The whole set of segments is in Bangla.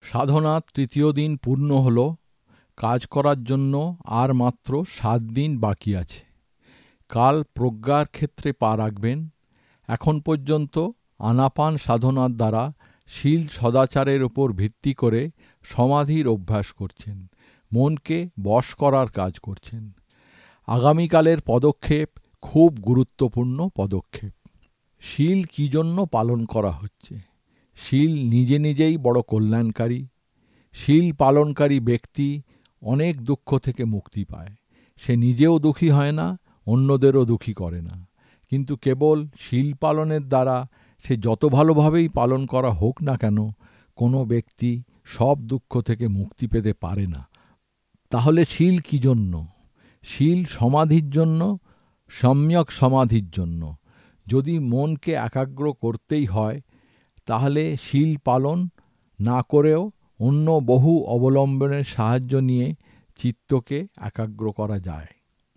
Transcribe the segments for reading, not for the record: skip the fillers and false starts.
সাধনার তৃতীয় দিন পূর্ণ হল। কাজ করার জন্য আর মাত্র 7 দিন বাকি আছে। কাল প্রজ্ঞার ক্ষেত্রে পা রাখবেন। এখন পর্যন্ত আনাপান সাধনার দ্বারা শীল সদাচারের উপর ভিত্তি করে সমাধির অভ্যাস করছেন, মনকে বশ করার কাজ করছেন। আগামীকালের পদক্ষেপ খুব গুরুত্বপূর্ণ পদক্ষেপ। শীল কী জন্য পালন করা হচ্ছে? শীল নিজে নিজেই বড় কল্যাণকারী। শীল পালনকারী ব্যক্তি অনেক দুঃখ থেকে মুক্তি পায়। সে নিজেও দুঃখী হয় না, অন্যদেরও দুঃখী করে না। কিন্তু কেবল শীল পালনের দ্বারা সে যত ভালোভাবেই পালন করা হোক না কেন, কোনো ব্যক্তি সব দুঃখ থেকে মুক্তি পেতে পারে না। তাহলে শীল কী জন্য? শীল সমাধির জন্য, সম্যক সমাধির জন্য। যদি মনকে একাগ্র করতেই হয়, তাহলে শীল পালন না করেও অন্য বহু অবলম্বনের সাহায্য নিয়ে চিত্তকে একাগ্র করা যায়।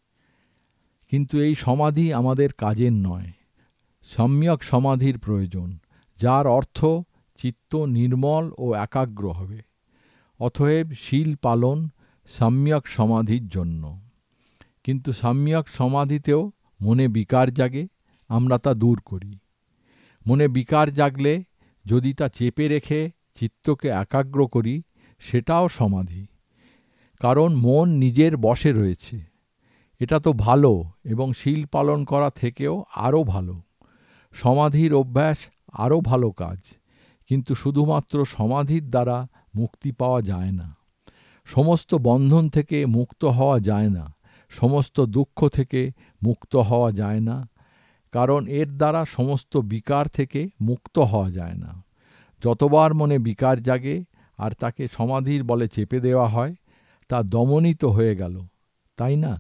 কিন্তু এই সমাধি আমাদের কাজের নয়। সম্যক সমাধির প্রয়োজন, যার অর্থ চিত্ত নির্মল ও একাগ্র হবে। অতএব শীল পালন সম্যক সমাধির জন্য। কিন্তু সম্যক সমাধিতেও মনে বিকার জাগে, আমরা তা দূর করি। মনে বিকার জাগলে যদি তা চেপে রেখে চিত্তকে একাগ্র করি, সেটাও সমাধি। কারণ মন নিজের বশে রয়েছে। এটা তো ভালো, এবং শীল পালন করা থেকেও আরও ভালো। সমাধির অভ্যাস আরও ভালো কাজ, কিন্তু শুধুমাত্র সমাধির দ্বারা মুক্তি পাওয়া যায় না। সমস্ত বন্ধন থেকে মুক্ত হওয়া যায় না, সমস্ত দুঃখ থেকে মুক্ত হওয়া যায় না, কারণ এর দ্বারা সমস্ত বিকার থেকে মুক্ত হওয়া যায় না। যতবার মনে বিকার জাগে আর তাকে সমাধির বলে চেপে দেওয়া হয়, তা দমনিত হয়ে গেল, তাই না?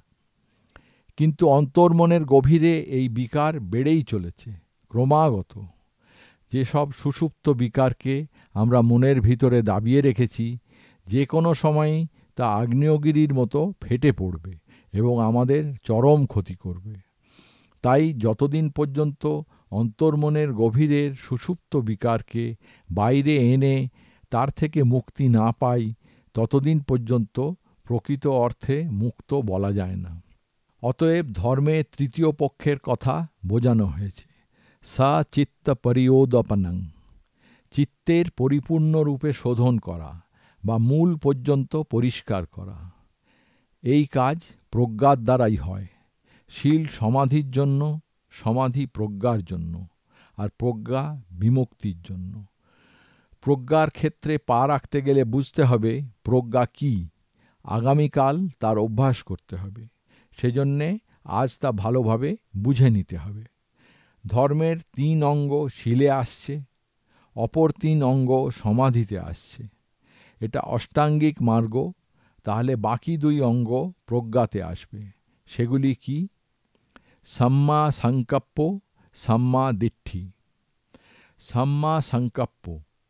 কিন্তু অন্তর্মনের গভীরে এই বিকার বেড়েই চলেছে, ক্রমাগত। যেসব সুষুপ্ত বিকারকে আমরা মনের ভিতরে দাবিয়ে রেখেছি, যে কোনো সময়ই তা আগ্নেয়গিরির মতো ফেটে পড়বে এবং আমাদের চরম ক্ষতি করবে। তাই যতদিন পর্যন্ত অন্তর্মনের গভীরের সুষুপ্ত বিকারকে বাইরে এনে তার থেকে মুক্তি না পাই, ততদিন পর্যন্ত প্রকৃত অর্থে মুক্ত বলা যায় না। অতএব ধর্মে তৃতীয় পক্ষের কথা বোঝানো হয়েছে, সা চিত্ত পরিয়োদপনং, চিত্তের পরিপূর্ণরূপে শোধন করা বা মূল পর্যন্ত পরিষ্কার করা। এই কাজ প্রজ্ঞার দ্বারাই হয়। শীল সমাধির জন্য, সমাধি প্রজ্ঞার জন্য, আর প্রজ্ঞা বিমুক্তির জন্য। প্রজ্ঞার ক্ষেত্রে পা রাখতে গেলে বুঝতে হবে প্রজ্ঞা কী। আগামীকাল তার অভ্যাস করতে হবে। সেজন্যে আজ তা ভালোভাবে বুঝে নিতে হবে। ধর্মের 3 অঙ্গ শীলে আসছে, অপর 3 অঙ্গ সমাধিতে আসছে। এটা অষ্টাঙ্গিক মার্গ। তাহলে বাকি 2 অঙ্গ প্রজ্ঞাতে আসবে। সেগুলি কি? সাম্মা সংকল্প, সাম্মা দিট্ঠি। সাম্মা সংকল্প,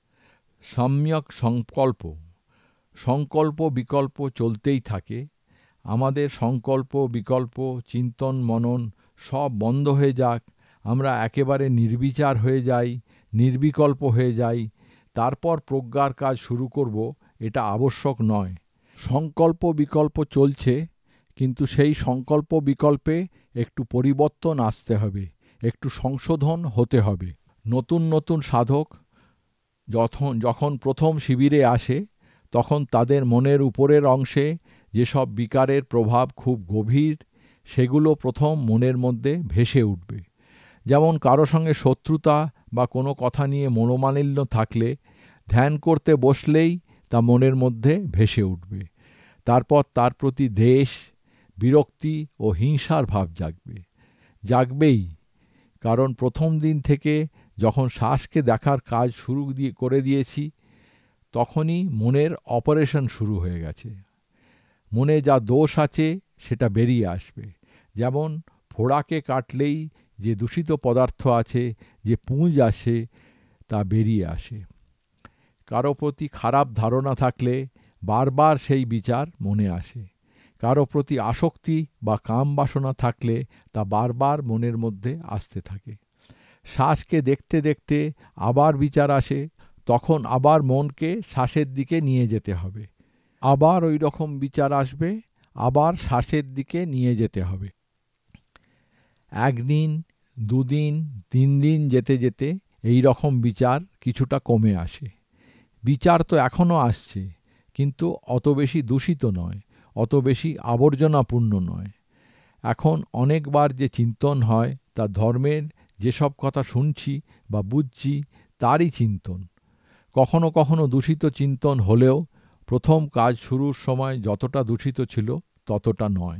সম্যক সংকল্প। সংকল্প বিকল্প চলতেই থাকে। আমাদের সংকল্প বিকল্প, চিন্তন মনন সব বন্ধ হয়ে যাক, আমরা একেবারে নির্বিচার হয়ে যাই, নির্বিকল্প হয়ে যাই, তারপর প্রজ্ঞার কাজ শুরু করব, এটা আবশ্যক নয়। সংকল্প বিকল্প চলছে, কিন্তু সেই সংকল্প বিকল্পে একটু পরিবর্তন আসতে হবে, একটু সংশোধন হতে হবে। নতুন নতুন সাধক যখন প্রথম শিবিরে আসে, তখন তাদের মনের উপরের অংশে যেসব বিকারের প্রভাব খুব গভীর, সেগুলো প্রথম মনের মধ্যে ভেসে উঠবে। যেমন কারো সঙ্গে শত্রুতা বা কোনো কথা নিয়ে মনোমালিন্য থাকলে ধ্যান করতে বসলেই তা মনের মধ্যে ভেসে উঠবে। তারপর তার প্রতি দ্বেষ, বিরক্তি ও হিংসার ভাব জাগবেই। কারণ প্রথম দিন থেকে যখন শ্বাসকে দেখার কাজ করে দিয়েছি, তখনই মনের অপারেশন শুরু হয়ে গেছে। মনে যা দোষ আছে সেটা বেরিয়ে আসবে। যেমন ফোড়াকে কাটলেই যে দূষিত পদার্থ আছে, যে পুঁজ আসে, তা বেরিয়ে আসে। কারো প্রতি খারাপ ধারণা থাকলে বারবার সেই বিচার মনে আসে। কারো প্রতি আসক্তি বা কাম বাসনা থাকলে তা বারবার মনের মধ্যে আসতে থাকে। শ্বাসকে দেখতে দেখতে আবার বিচার আসে, তখন আবার মনকে শ্বাসের দিকে নিয়ে যেতে হবে। আবার ওই রকম বিচার আসবে, আবার শ্বাসের দিকে নিয়ে যেতে হবে। একদিন, দুদিন, 3 দিন যেতে যেতে এই রকম বিচার কিছুটা কমে আসে। বিচার তো এখনও আসছে, কিন্তু অত বেশি দূষিত নয়, অত বেশি আবর্জনাপূর্ণ নয়। এখন অনেকবার যে চিন্তন হয় তা ধর্মের যেসব কথা শুনছি বা বুঝছি তারই চিন্তন। কখনো কখনো দূষিত চিন্তন হলেও প্রথম কাজ শুরুর সময় যতটা দূষিত ছিল ততটা নয়।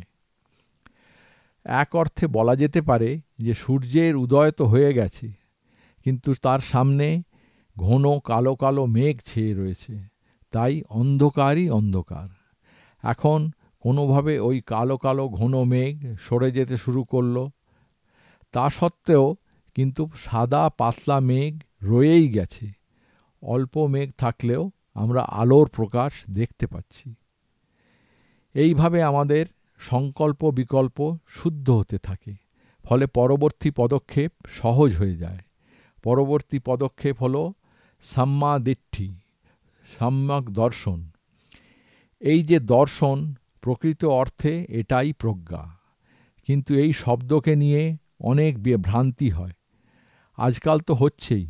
এক অর্থে বলা যেতে পারে যে সূর্যের উদয় তো হয়ে গেছে, কিন্তু তার সামনে ঘন কালো কালো মেঘ ছেয়ে রয়েছে, তাই অন্ধকারই অন্ধকার। এখন কোনোভাবে ওই কালো কালো ঘন মেঘ সরে যেতে শুরু করলো। তা সত্ত্বেও কিন্তু সাদা পাতলা মেঘ রয়েই গেছে। অল্প মেঘ থাকলেও আমরা আলোর প্রকাশ দেখতে পাচ্ছি। এইভাবে আমাদের সংকল্প বিকল্প শুদ্ধ হতে থাকে, ফলে পরবর্তী পদক্ষেপ সহজ হয়ে যায়। পরবর্তী পদক্ষেপ হল সাম্মা দিট্ঠি, সম্যক দর্শন। এই যে দর্শন, প্রকৃত অর্থে এটাই প্রজ্ঞা, কিন্তু এই শব্দকে নিয়ে অনেক ভ্রান্তি হয়। আজকাল তো হচ্ছেই।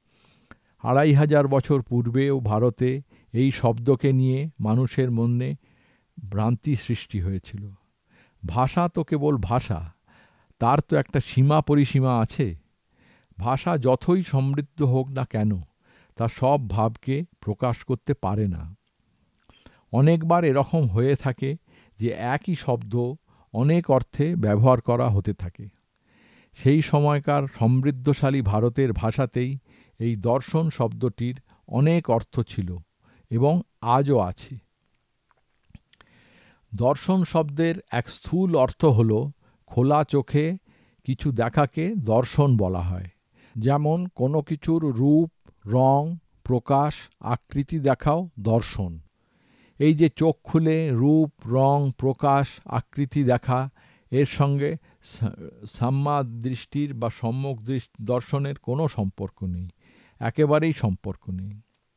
2500 বছর পূর্বেও ভারতে এই শব্দকে নিয়ে মানুষের মনে ভ্রান্তি সৃষ্টি হয়েছিল। ভাষা তো কেবল ভাষা, তার তো একটা সীমা পরিসীমা আছে। ভাষা যতই সমৃদ্ধ হোক না কেন, তা সব ভাবকে প্রকাশ করতে পারে না। অনেকবার এরকম হয়ে থাকে যে একই শব্দ অনেক অর্থে ব্যবহার করা হতে থাকে। সেই সময়কার সমৃদ্ধশালী ভারতের ভাষাতেই এই দর্শন শব্দটির অনেক অর্থ ছিল এবং আজও আছে। দর্শন শব্দের এক স্থূল অর্থ হল খোলা চোখে কিছু দেখাকে দর্শন বলা হয়। যেমন কোনো কিছুর রূপ, রং, প্রকাশ, আকৃতি দেখাও দর্শন। এই যে চোখ খুলে রূপ, রং, প্রকাশ, আকৃতি দেখা, এর সঙ্গে সাম্যা দৃষ্টির বা সম্যক দর্শনের কোনো সম্পর্ক নেই, একেবারেই সম্পর্ক নেই।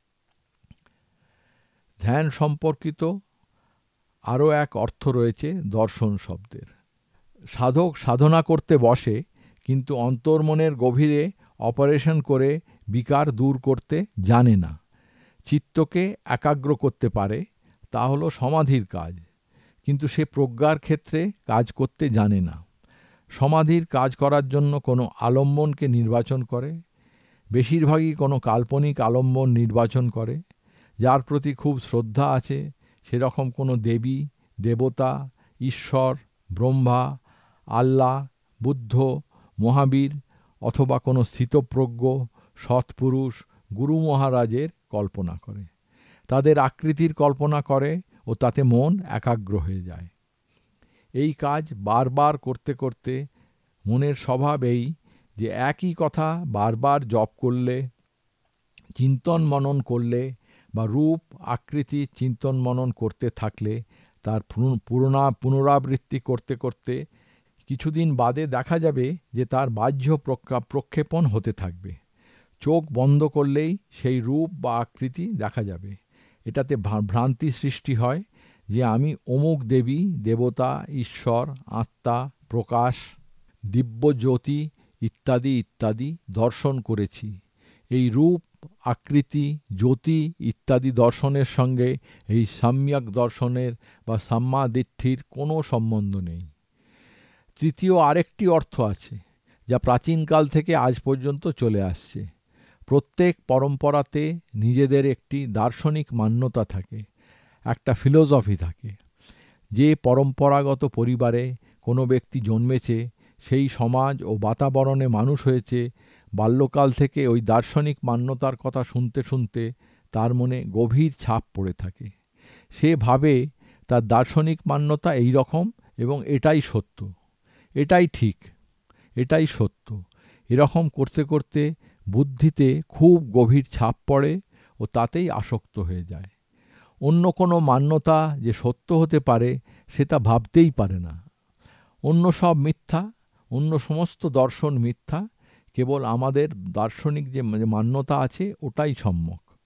ধ্যান সম্পর্কিত আরও এক অর্থ রয়েছে দর্শন শব্দের। সাধক সাধনা করতে বসে, কিন্তু অন্তর্মনের গভীরে অপারেশন করে বিকার দূর করতে জানে না। চিত্তকে একাগ্র করতে পারে, তা হলো সমাধির কাজ, কিন্তু সে প্রজ্ঞার ক্ষেত্রে কাজ করতে জানে না। সমাধির কাজ করার জন্য কোনো আলম্বনকে নির্বাচন করে, বেশিরভাগই কোনো কাল্পনিক আলম্বন নির্বাচন করে। যার প্রতি খুব শ্রদ্ধা আছে, সেরকম কোনো দেবী, দেবতা, ঈশ্বর, ব্রহ্মা, আল্লাহ, বুদ্ধ, মহাবীর অথবা কোনো স্থিতপ্রজ্ঞ সৎপুরুষ, গুরু মহারাজের কল্পনা করে। তাদের আকৃতির কল্পনা করে ও তাতে মন একাগ্র হয়ে যায়। এই কাজ বারবার করতে করতে মনের স্বভাব এই যে একই কথা বারবার জপ করলে, চিন্তন মনন করলে বা রূপ আকৃতি চিন্তন মনন করতে থাকলে, তার পুনরাবৃত্তি করতে করতে কিছুদিন বাদে দেখা যাবে যে তার বাহ্য প্রক্ষেপণ হতে থাকবে। চোখ বন্ধ করলেই সেই রূপ বা আকৃতি দেখা যাবে। এটাতে ভ্রান্তি সৃষ্টি হয় যে আমি অমুক দেবী, দেবতা, ঈশ্বর, আত্মা, প্রকাশ, দিব্য জ্যোতি ইত্যাদি ইত্যাদি দর্শন করেছি। এই রূপ, আকৃতি, জ্যোতি ইত্যাদি দর্শনের সঙ্গে এই সম্যক দর্শনের বা সাম্মা দিট্ঠির কোনো সম্বন্ধ নেই। তৃতীয় আরেকটি অর্থ আছে, যা প্রাচীনকাল থেকে আজ পর্যন্ত চলে আসছে। প্রত্যেক পরম্পরাতে নিজেদের একটি দার্শনিক মান্যতা থাকে, একটা ফিলোসফি থাকে। যে পরম্পরাগত পরিবারে কোনো ব্যক্তি জন্মেছে, সেই সমাজ ও বাতাবরণে মানুষ হয়েছে, বাল্যকাল থেকে ওই দার্শনিক মান্যতার কথা শুনতে শুনতে তার মনে গভীর ছাপ পড়ে থাকে। সে ভাবে তার দার্শনিক মান্যতা এই রকম এবং এটাই সত্য, এটাই ঠিক, এটাই সত্য। এরকম করতে করতে বুদ্ধিতে খুব গভীর ছাপ পড়ে ও তাতেই আসক্ত হয়ে যায়। অন্য কোনো মান্যতা যে সত্য হতে পারে সেটা ভাবতেই পারে না। অন্য সব মিথ্যা, অন্য সমস্ত দর্শন মিথ্যা, কেবল আমাদের দার্শনিক যে মান্যতা আছে ওটাই সম্যক।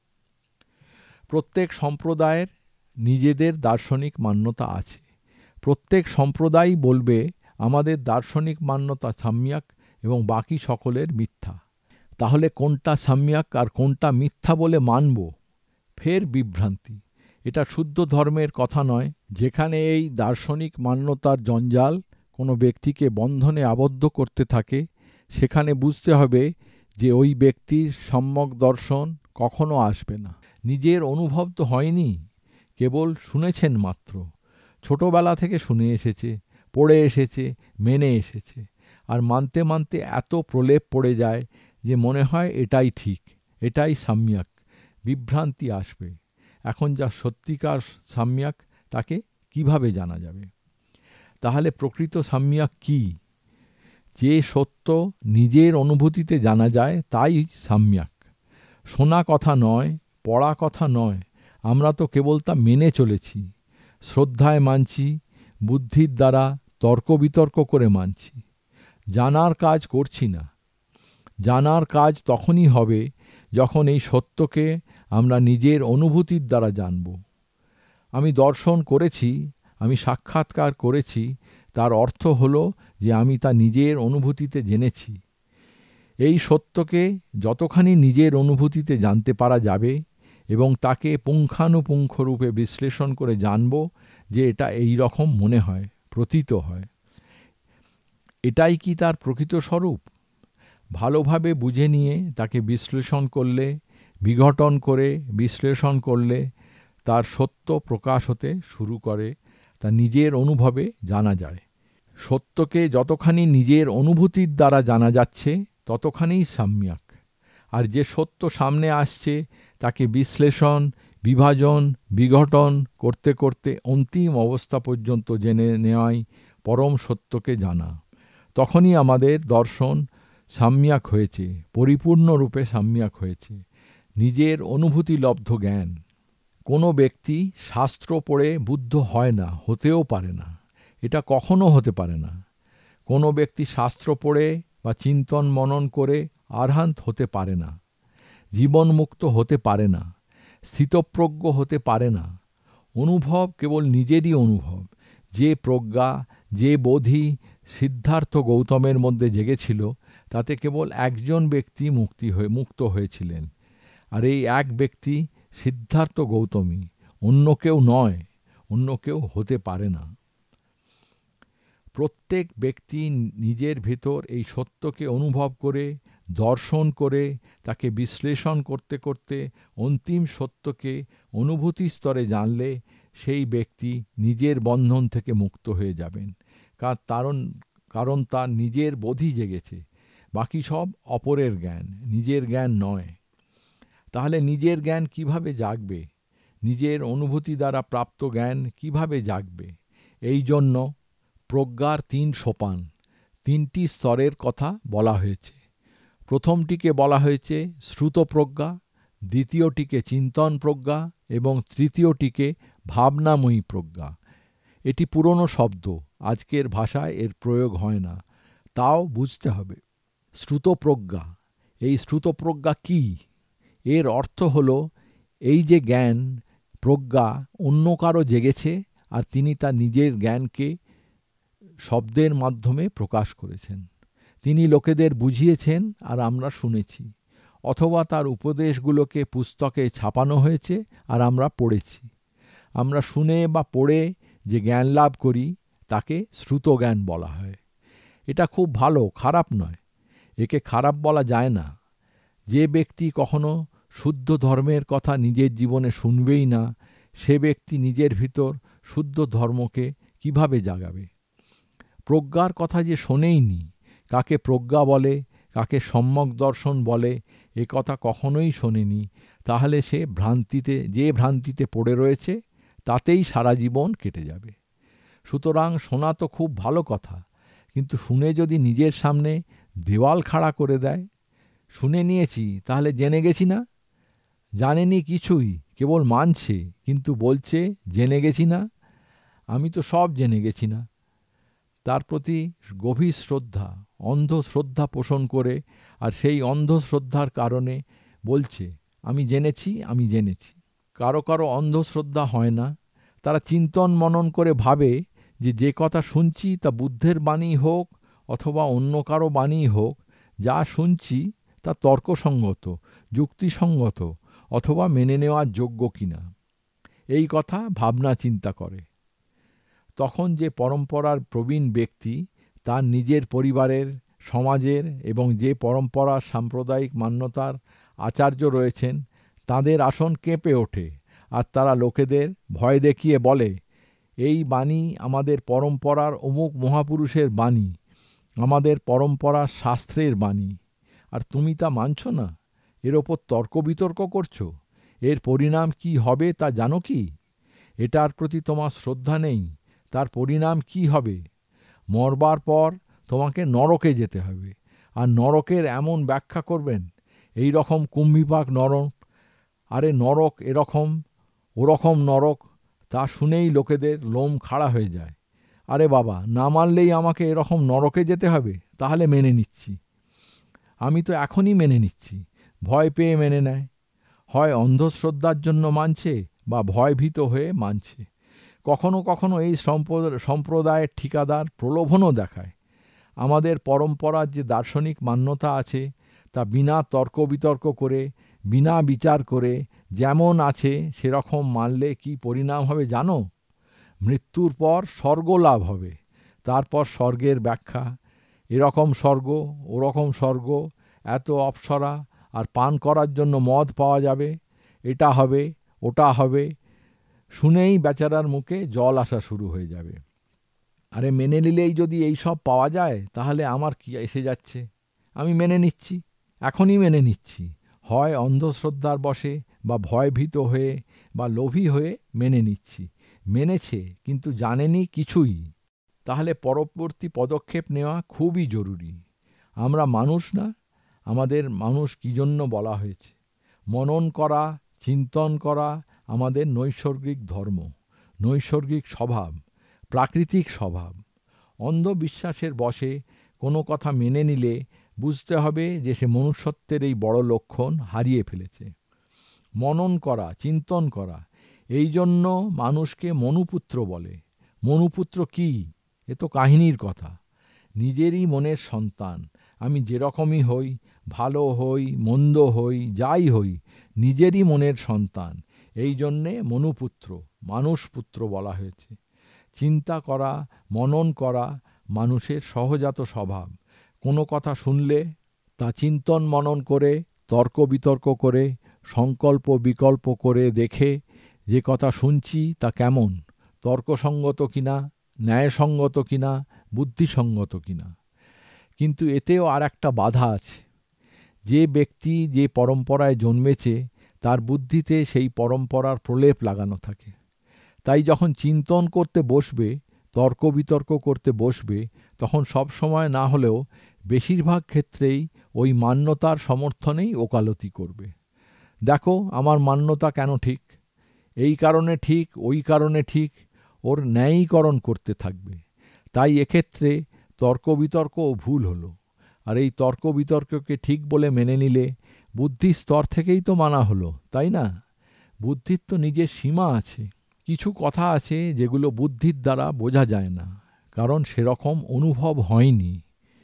প্রত্যেক সম্প্রদায়ের নিজেদের দার্শনিক মান্যতা আছে। প্রত্যেক সম্প্রদায়ই বলবে আমাদের দার্শনিক মান্যতা সাম্যাক এবং বাকি সকলের মিথ্যা। তাহলে কোনটা সাম্যাক আর কোনটা মিথ্যা বলে মানব? ফের বিভ্রান্তি। এটা শুদ্ধ ধর্মের কথা নয়, যেখানে এই দার্শনিক মান্যতার জঞ্জাল কোনো ব্যক্তিকে বন্ধনে আবদ্ধ করতে থাকে। সেখানে বুঝতে হবে যে ওই ব্যক্তির সম্যক দর্শন কখনো আসবে না। নিজের অনুভব তো হয়নি, কেবল শুনেছেন মাত্র। ছোটবেলা থেকে শুনে এসেছে, পড়ে এসেছে, মেনে এসেছে। আর মানতে মানতে এত প্রলেপ পড়ে যায় যে মনে হয় এটাই ঠিক, এটাই সাম্যাক। বিভ্রান্তি আসবে। এখন যা সত্যিকার সাম্যাক তাকে কিভাবে জানা যাবে? তাহলে প্রকৃত সাম্যাক কি? যে সত্য নিজের অনুভূতিতে জানা যায় তাই সাম্যাক। শোনা কথা নয়, পড়া কথা নয়। আমরা তো কেবল তা মেনে চলেছি, শ্রদ্ধায় মানছি, বুদ্ধির দ্বারা তর্ক বিতর্ক করে মানছি। জানার কাজ করছি না। জানার কাজ তখনই হবে যখন এই সত্যকে আমরা নিজের অনুভূতির দ্বারা জানব। আমি দর্শন করেছি, আমি সাক্ষাৎকার করেছি, তার অর্থ হলো যে আমি তা নিজের অনুভূতিতে জেনেছি। এই সত্যকে যতখানি নিজের অনুভূতিতে জানতে পারা যাবে এবং তাকে পুঙ্খানুপুঙ্খ রূপে বিশ্লেষণ করে জানব যে এটা এই রকম মনে হয়, প্রতীত হয়। এটাই কি তার প্রকৃত স্বরূপ? ভালোভাবে বুঝে নিয়ে তাকে বিশ্লেষণ করলে, বিঘটন করে বিশ্লেষণ করলে তার সত্য প্রকাশ হতে শুরু করে। তা নিজের অনুভবে জানা যায়। সত্যকে যতখানি নিজের অনুভূতির দ্বারা জানা যাচ্ছে ততখানিই সাম্যাক। আর যে সত্য সামনে আসছে তাকে বিশ্লেষণ, বিভাজন, বিঘটন করতে করতে অন্তিম অবস্থা পর্যন্ত জেনে নেওয়াই পরম সত্যকে জানা। তখনই আমাদের দর্শন সাম্যাক হয়েছে, পরিপূর্ণরূপে সাম্যাক হয়েছে। নিজের অনুভূতিলব্ধ জ্ঞান। কোনো ব্যক্তি শাস্ত্র পড়ে বুদ্ধ হয় না, হতেও পারে না। এটা কখনো হতে পারে না। কোনো ব্যক্তি শাস্ত্র পড়ে বা চিন্তন মনন করে আরহান্ত হতে পারে না, জীবনমুক্ত হতে পারে না, স্থিতপ্রজ্ঞ হতে পারে না। অনুভব কেবল নিজেরই অনুভব। যে প্রজ্ঞা, যে বোধি সিদ্ধার্থ গৌতমের মধ্যে জেগেছিল তাতে কেবল একজন ব্যক্তি মুক্ত হয়েছিলেন। আর এই এক ব্যক্তি সিদ্ধার্থ গৌতমী, অন্য কেউ নয়, অন্য কেউ হতে পারে না। প্রত্যেক ব্যক্তি নিজের ভেতর এই সত্যকে অনুভব করে, দর্শন করে, তাকে বিশ্লেষণ করতে করতে অন্তিম সত্যকে অনুভূতি স্তরে জানলে সেই ব্যক্তি নিজের বন্ধন থেকে মুক্ত হয়ে যাবেন। কারণ তার নিজের বোধি জেগেছে। বাকি সব অপরের জ্ঞান, নিজের জ্ঞান নয়। তাহলে নিজের জ্ঞান কিভাবে জাগবে? নিজের অনুভূতি দ্বারা প্রাপ্ত জ্ঞান কিভাবে জাগবে? এই জন্য প্রজ্ঞার ৩ সোপান, ৩টি স্তরের কথা বলা হয়েছে। প্রথমটিকে বলা হয়েছে শ্রুত প্রজ্ঞা, দ্বিতীয়টিকে চিন্তন প্রজ্ঞা এবং তৃতীয়টিকে ভাবনাময়ী প্রজ্ঞা। এটি পুরনো শব্দ, আজকের ভাষায় এর প্রয়োগ হয় না, তাও বুঝতে হবে। শ্রুত প্রজ্ঞা, এই শ্রুত প্রজ্ঞা কী? এর অর্থ হলো এই যে জ্ঞান, প্রজ্ঞা অন্য কারো জেগেছে আর তিনি তার নিজের জ্ঞানকে শব্দের মাধ্যমে প্রকাশ করেছেন। তিনি লোকেদের বুঝিয়েছেন আর আমরা শুনেছি, অথবা তার উপদেশগুলোকে পুস্তকে ছাপানো হয়েছে আর আমরা পড়েছি। আমরা শুনে বা পড়ে যে জ্ঞান লাভ করি তাকে শ্রুত জ্ঞান বলা হয়। এটা খুব ভালো, খারাপ নয়। একে খারাপ বলা যায় না। যে ব্যক্তি কখনো শুদ্ধ ধর্মের কথা নিজের জীবনে শুনবেই না, সে ব্যক্তি নিজের ভিতর শুদ্ধ ধর্মকে কিভাবে জাগাবে? প্রজ্ঞার কথা যে শোনেইনি, কাকে প্রজ্ঞা বলে, কাকে সম্যক দর্শন বলে, এ কথা কখনোই শোনেনি, তাহলে সে ভ্রান্তিতে পড়ে রয়েছে, তাতেই সারা জীবন কেটে যাবে। সুতরাং শোনা তো খুব ভালো কথা, কিন্তু শুনে যদি নিজের সামনে দেওয়াল খাড়া করে দেয়, শুনে নিয়েছি তাহলে জেনে গেছি না? জানেনি কিছুই, কেবল মানছে, কিন্তু বলছে জেনে গেছি না, আমি তো সব জেনে গেছি না। তার প্রতি গভীর শ্রদ্ধা, অন্ধ শ্রদ্ধা পোষণ করে, আর সেই অন্ধ শ্রদ্ধার কারণে বলছে আমি জেনেছি, আমি জেনেছি। কারো কারো অন্ধশ্রদ্ধা হয় না। তারা চিন্তন মনন করে ভাবে যে কথা শুনছি তা বুদ্ধের বাণী হোক অথবা অন্য কারো বাণী হোক, যা শুনছি তা তর্কসঙ্গত, যুক্তিসঙ্গত অথবা মেনে নেওয়ার যোগ্য কিনা, এই কথা ভাবনা চিন্তা করে। তখন যে পরম্পরার প্রবীণ ব্যক্তি তার নিজের পরিবারের, সমাজের এবং যে পরম্পরার সাম্প্রদায়িক মান্যতার আচার্য রয়েছেন, তাদের আসন কেঁপে ওঠে আর তারা লোকেদের ভয় দেখিয়ে বলে, এই বাণী আমাদের পরম্পরার অমুক মহাপুরুষের বাণী, আমাদের পরম্পরার শাস্ত্রের বাণী, আর তুমি তা মানছ না, এর ওপর তর্ক বিতর্ক করছো। এর পরিণাম কি হবে তা জানো কি? এটার প্রতি তোমার শ্রদ্ধা নেই, তার পরিণাম কি হবে? মরবার পর তোমাকে নরকে যেতে হবে, আর নরকের এমন ব্যাখ্যা করবেন, এই রকম কুম্ভীপাক নরক, আরে নরক এরকম ওরকম নরক, তা শুনেই লোকেদের লোম খাড়া হয়ে যায়। আরে বাবা, না মানলেই আমাকে এরকম নরকে যেতে হবে? তাহলে মেনে নিচ্ছি। আমি তো এখনই মেনে নিচ্ছি। ভয় পেয়ে মেনে নেয়, হয় অন্ধশ্রদ্ধার জন্য মানছে বা ভয়ভীত হয়ে মানছে। কখনো কখনো এই সম্প্রদায়ের ঠিকাদার প্রলোভনও দেখায়। আমাদের পরম্পরার যে দার্শনিক মান্যতা আছে তা বিনা তর্ক বিতর্ক করে, বিনা বিচার করে যেমন আছে সেরকম মানলে কি পরিণাম হবে জানো? মৃত্যুর পর স্বর্গ লাভ হবে। তারপর স্বর্গের ব্যাখ্যা, এরকম স্বর্গ, ওরকম স্বর্গ, এত অপ্সরা, আর পান করার জন্য মদ পাওয়া যাবে, এটা হবে ওটা হবে। শুনেই বেচারার মুখে জল আসা শুরু হয়ে যাবে। আরে মেনে নিলেই যদি এই সব পাওয়া যায় তাহলে আমার কি এসে যাচ্ছে? আমি মেনে নিচ্ছি, এখনই মেনে নিচ্ছি। হয় অন্ধশ্রদ্ধার বশে বা ভয়ভীত হয়ে বা লোভী হয়ে মেনে নিচ্ছি। মেনেছে কিন্তু জানেনি কিছুই। তাহলে পরবর্তী পদক্ষেপ নেওয়া খুবই জরুরি। আমরা মানুষ না? আমাদের মানুষ কী জন্য বলা হয়েছে? মনন করা, চিন্তন করা আমাদের নৈসর্গিক ধর্ম, নৈসর্গিক স্বভাব, প্রাকৃতিক স্বভাব। অন্ধবিশ্বাসের বশে কোনো কথা মেনে নিলে বুঝতে হবে যে সে মনুষ্যত্বের এই বড় লক্ষণ হারিয়ে ফেলেছে। মনন করা, চিন্তন করা, এই জন্য মানুষকে মনুপুত্র বলে। মনুপুত্র কি? এ তো কাহিনীর কথা। নিজেরই মনের সন্তান। আমি যেরকমই হই, ভালো হই মন্দ হই যাই হই, নিজেরই মনের সন্তান। এই জন্যে মনুপুত্র, মানুষপুত্র বলা হয়েছে। চিন্তা করা, মনন করা মানুষের সহজাত স্বভাব। কোনো কথা শুনলে তা চিন্তন মনন করে, তর্ক বিতর্ক করে, সংকল্প বিকল্প করে দেখে যে কথা শুনছি তা কেমন, তর্কসঙ্গত কিনা, ন্যায়সঙ্গত কিনা, বুদ্ধিসঙ্গত কিনা। কিন্তু এতেও আর একটা বাধা আছে। যে ব্যক্তি যে পরম্পরায় জন্মেছে তার বুদ্ধিতে সেই পরম্পরার প্রলেপ লাগানো থাকে। তাই যখন চিন্তন করতে বসবে, তর্ক বিতর্ক করতে বসবে, তখন সব সময় না হলেও বেশিরভাগ ক্ষেত্রেই ওই মান্যতার সমর্থনেই ওকালতি করবে। দেখো আমার মান্যতা কেন ঠিক, এই কারণে ঠিক, ওই কারণে ঠিক, ওর ন্যায়ীকরণ করতে থাকবে। তাই এক্ষেত্রে তর্ক বিতর্কও ভুল হলো। আর এই তর্ক বিতর্ককে ঠিক বলে মেনে নিলে বুদ্ধির স্তর থেকেই তো মানা হলো, তাই না? বুদ্ধির তো নিজের সীমা আছে। কিছু কথা আছে যেগুলো বুদ্ধির দ্বারা বোঝা যায় না, কারণ সেরকম অনুভব হয়নি।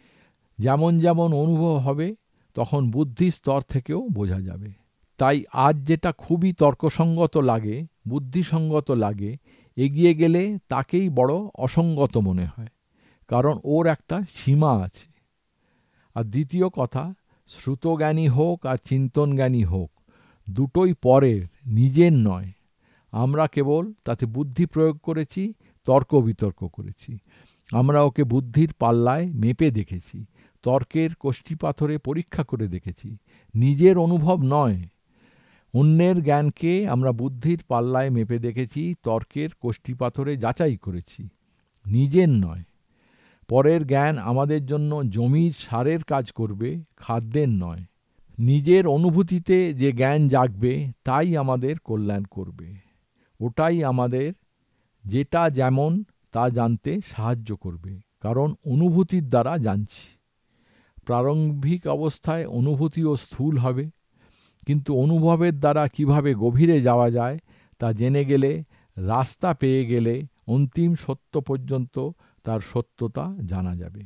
যেমন যেমন অনুভব হবে তখন বুদ্ধির স্তর থেকেও বোঝা যাবে। তাই আজ যেটা খুবই তর্কসঙ্গত লাগে, বুদ্ধিসঙ্গত লাগে, এগিয়ে গেলে তাকেই বড় অসঙ্গত মনে হয়, কারণ ওর একটা সীমা আছে। আর দ্বিতীয় কথা, শ্রুতজ্ঞানী হোক আর চিন্তনজ্ঞানী হোক, দুটোই পরের, নিজের নয়। আমরা কেবল তাতে বুদ্ধি প্রয়োগ করেছি, তর্ক বিতর্ক করেছি। আমরা ওকে বুদ্ধির পাল্লায় মেপে দেখেছি, তর্কের কষ্টিপাথরে পরীক্ষা করে দেখেছি। নিজের অনুভব নয়। অন্যের জ্ঞানকে আমরা বুদ্ধির পাল্লায় মেপে দেখেছি, তর্কের কষ্টিপাথরে যাচাই করেছি, নিজের নয়। পরের জ্ঞান আমাদের জন্য জমির সারের কাজ করবে, খাদ্যের নয়। নিজের অনুভূতিতে যে জ্ঞান জাগবে তাই আমাদের কল্যাণ করবে। ওটাই আমাদের যেটা যেমন তা জানতে সাহায্য করবে, কারণ অনুভূতির দ্বারা জানছি। প্রারম্ভিক অবস্থায় অনুভূতিও স্থূল হবে, কিন্তু অনুভবের দ্বারা কিভাবে গভীরে যাওয়া যায় তা জেনে গেলে, রাস্তা পেয়ে গেলে অন্তিম সত্য পর্যন্ত তার সত্যতা জানা যাবে।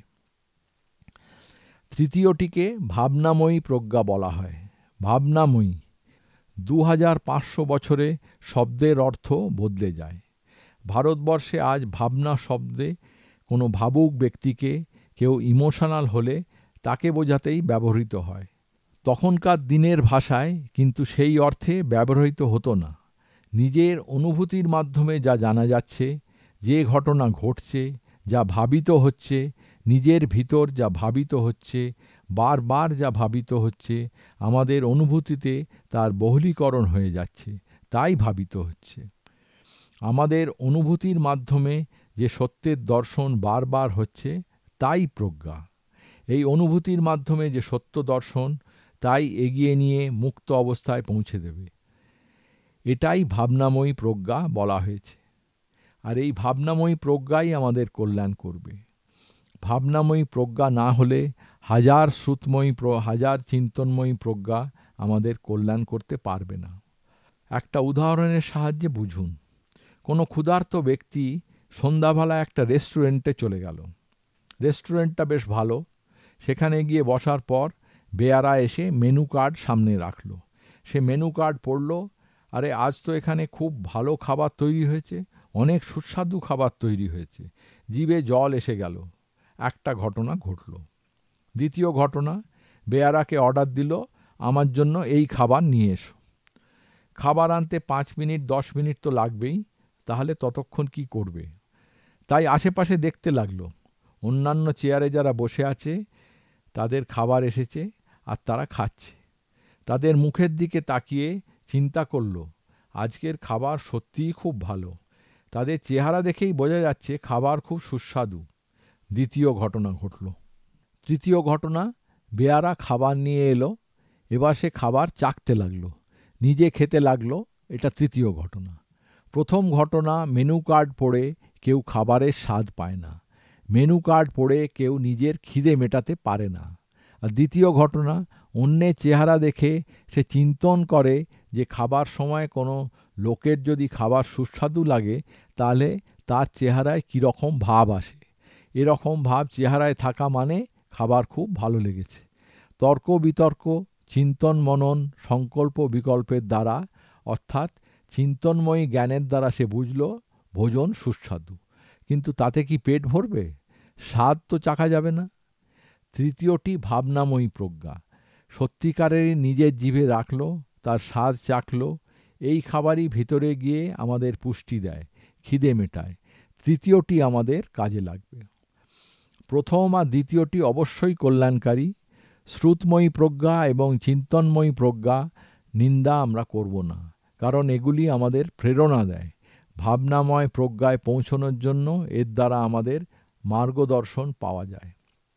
তৃতীয়টিকে ভাবনাময়ী প্রজ্ঞা বলা হয়। ভাবনাময়ী 2500 বছরে শব্দের অর্থ বদলে যায়। ভারতবর্ষে আজ ভাবনা শব্দে কোনো ভাবুক ব্যক্তিকে, কেউ ইমোশনাল হলে তাকে বোঝাতেই ব্যবহৃত হয়। তখনকার দিনের ভাষায় কিন্তু সেই অর্থে ব্যবহৃত হতো না। নিজের অনুভূতির মাধ্যমে যা জানা যাচ্ছে, যে ঘটনা ঘটছে, যা ভাবিত হচ্ছে, নিজের ভিতর যা ভাবিত হচ্ছে, বারবার যা ভাবিত হচ্ছে, আমাদের অনুভূতিতে তার বহুলীকরণ হয়ে যাচ্ছে, তাই ভাবিত হচ্ছে। আমাদের অনুভূতির মাধ্যমে যে সত্যের দর্শন বারবার হচ্ছে, তাই প্রজ্ঞা। এই অনুভূতির মাধ্যমে যে সত্য দর্শন, তাই এগিয়ে নিয়ে মুক্ত অবস্থায় পৌঁছে দেবে। এটাই ভাবনাময়ী প্রজ্ঞা বলা হয়েছে। আর এই ভাবনাময়ী প্রজ্ঞাই আমাদের কল্যাণ করবে। ভাবনাময়ী প্রজ্ঞা না হলে হাজার হাজার চিন্তনময়ী প্রজ্ঞা আমাদের কল্যাণ করতে পারবে না। একটা উদাহরণের সাহায্যে বুঝুন। কোনো ক্ষুধার্ত ব্যক্তি সন্ধ্যাবেলা একটা রেস্টুরেন্টে চলে গেল। রেস্টুরেন্টটা বেশ ভালো। সেখানে গিয়ে বসার পর বেয়ারা এসে মেনু কার্ড সামনে রাখলো। সে মেনু কার্ড পড়ল। আরে, আজ তো এখানে খুব ভালো খাবার তৈরি হয়েছে, অনেক সুস্বাদু খাবার তৈরি হয়েছে। জিভে জল এসে গেল। একটা ঘটনা ঘটল। দ্বিতীয় ঘটনা, বেয়ারাকে অর্ডার দিল, আমার জন্য এই খাবার নিয়ে এসো। খাবার আনতে 5 মিনিট 10 মিনিট তো লাগবেই, তাহলে ততক্ষণ কি করবে? তাই আশেপাশে দেখতে লাগলো। অন্যান্য চেয়ারে যারা বসে আছে তাদের খাবার এসেছে আর তারা খাচ্ছে। তাদের মুখের দিকে তাকিয়ে চিন্তা করলো, আজকের খাবার সত্যিই খুব ভালো। তাদের চেহারা দেখেই বোঝা যাচ্ছে খাবার খুব সুস্বাদু। দ্বিতীয় ঘটনা ঘটল। তৃতীয় ঘটনা, বেয়ারা খাবার নিয়ে এলো। এবার সে খাবার চাখতে লাগলো, নিজে খেতে লাগলো। এটা তৃতীয় ঘটনা। প্রথম ঘটনা, মেনু কার্ড পড়ে কেউ খাবারের স্বাদ পায় না। মেনু কার্ড পড়ে কেউ নিজের খিদে মেটাতে পারে না। আর দ্বিতীয় ঘটনা, অন্যের চেহারা দেখে সে চিন্তন করে যে খাবার সময় কোনো লোকের যদি খাবার সুস্বাদু লাগে তাহলে তার চেহারায় কীরকম ভাব আসে। এরকম ভাব চেহারায় থাকা মানে খাবার খুব ভালো লেগেছে। তর্ক বিতর্ক, চিন্তন মনন, সংকল্প বিকল্পের দ্বারা, অর্থাৎ চিন্তনময়ী জ্ঞানের দ্বারা সে বুঝল ভোজন সুস্বাদু। কিন্তু তাতে কি পেট ভরবে? স্বাদ তো চাখা যাবে না। তৃতীয়টি ভাবনাময়ী প্রজ্ঞা। সত্যিকারেরই নিজের জিভে রাখলো, তার স্বাদ চাখলো। এই খাবারই ভিতরে গিয়ে আমাদের পুষ্টি দেয়, খিদে মেটায়। তৃতীয়টি আমাদের কাজে লাগবে। প্রথম আর দ্বিতীয়টি অবশ্যই কল্যাণকারী। শ্রুতময়ী প্রজ্ঞা এবং চিন্তনময়ী প্রজ্ঞা নিন্দা আমরা করব না, কারণ এগুলি আমাদের প্রেরণা দেয়। ভাবনাময় প্রজ্ঞায় পৌঁছানোর জন্য এর দ্বারা আমাদের মার্গদর্শন পাওয়া যায়।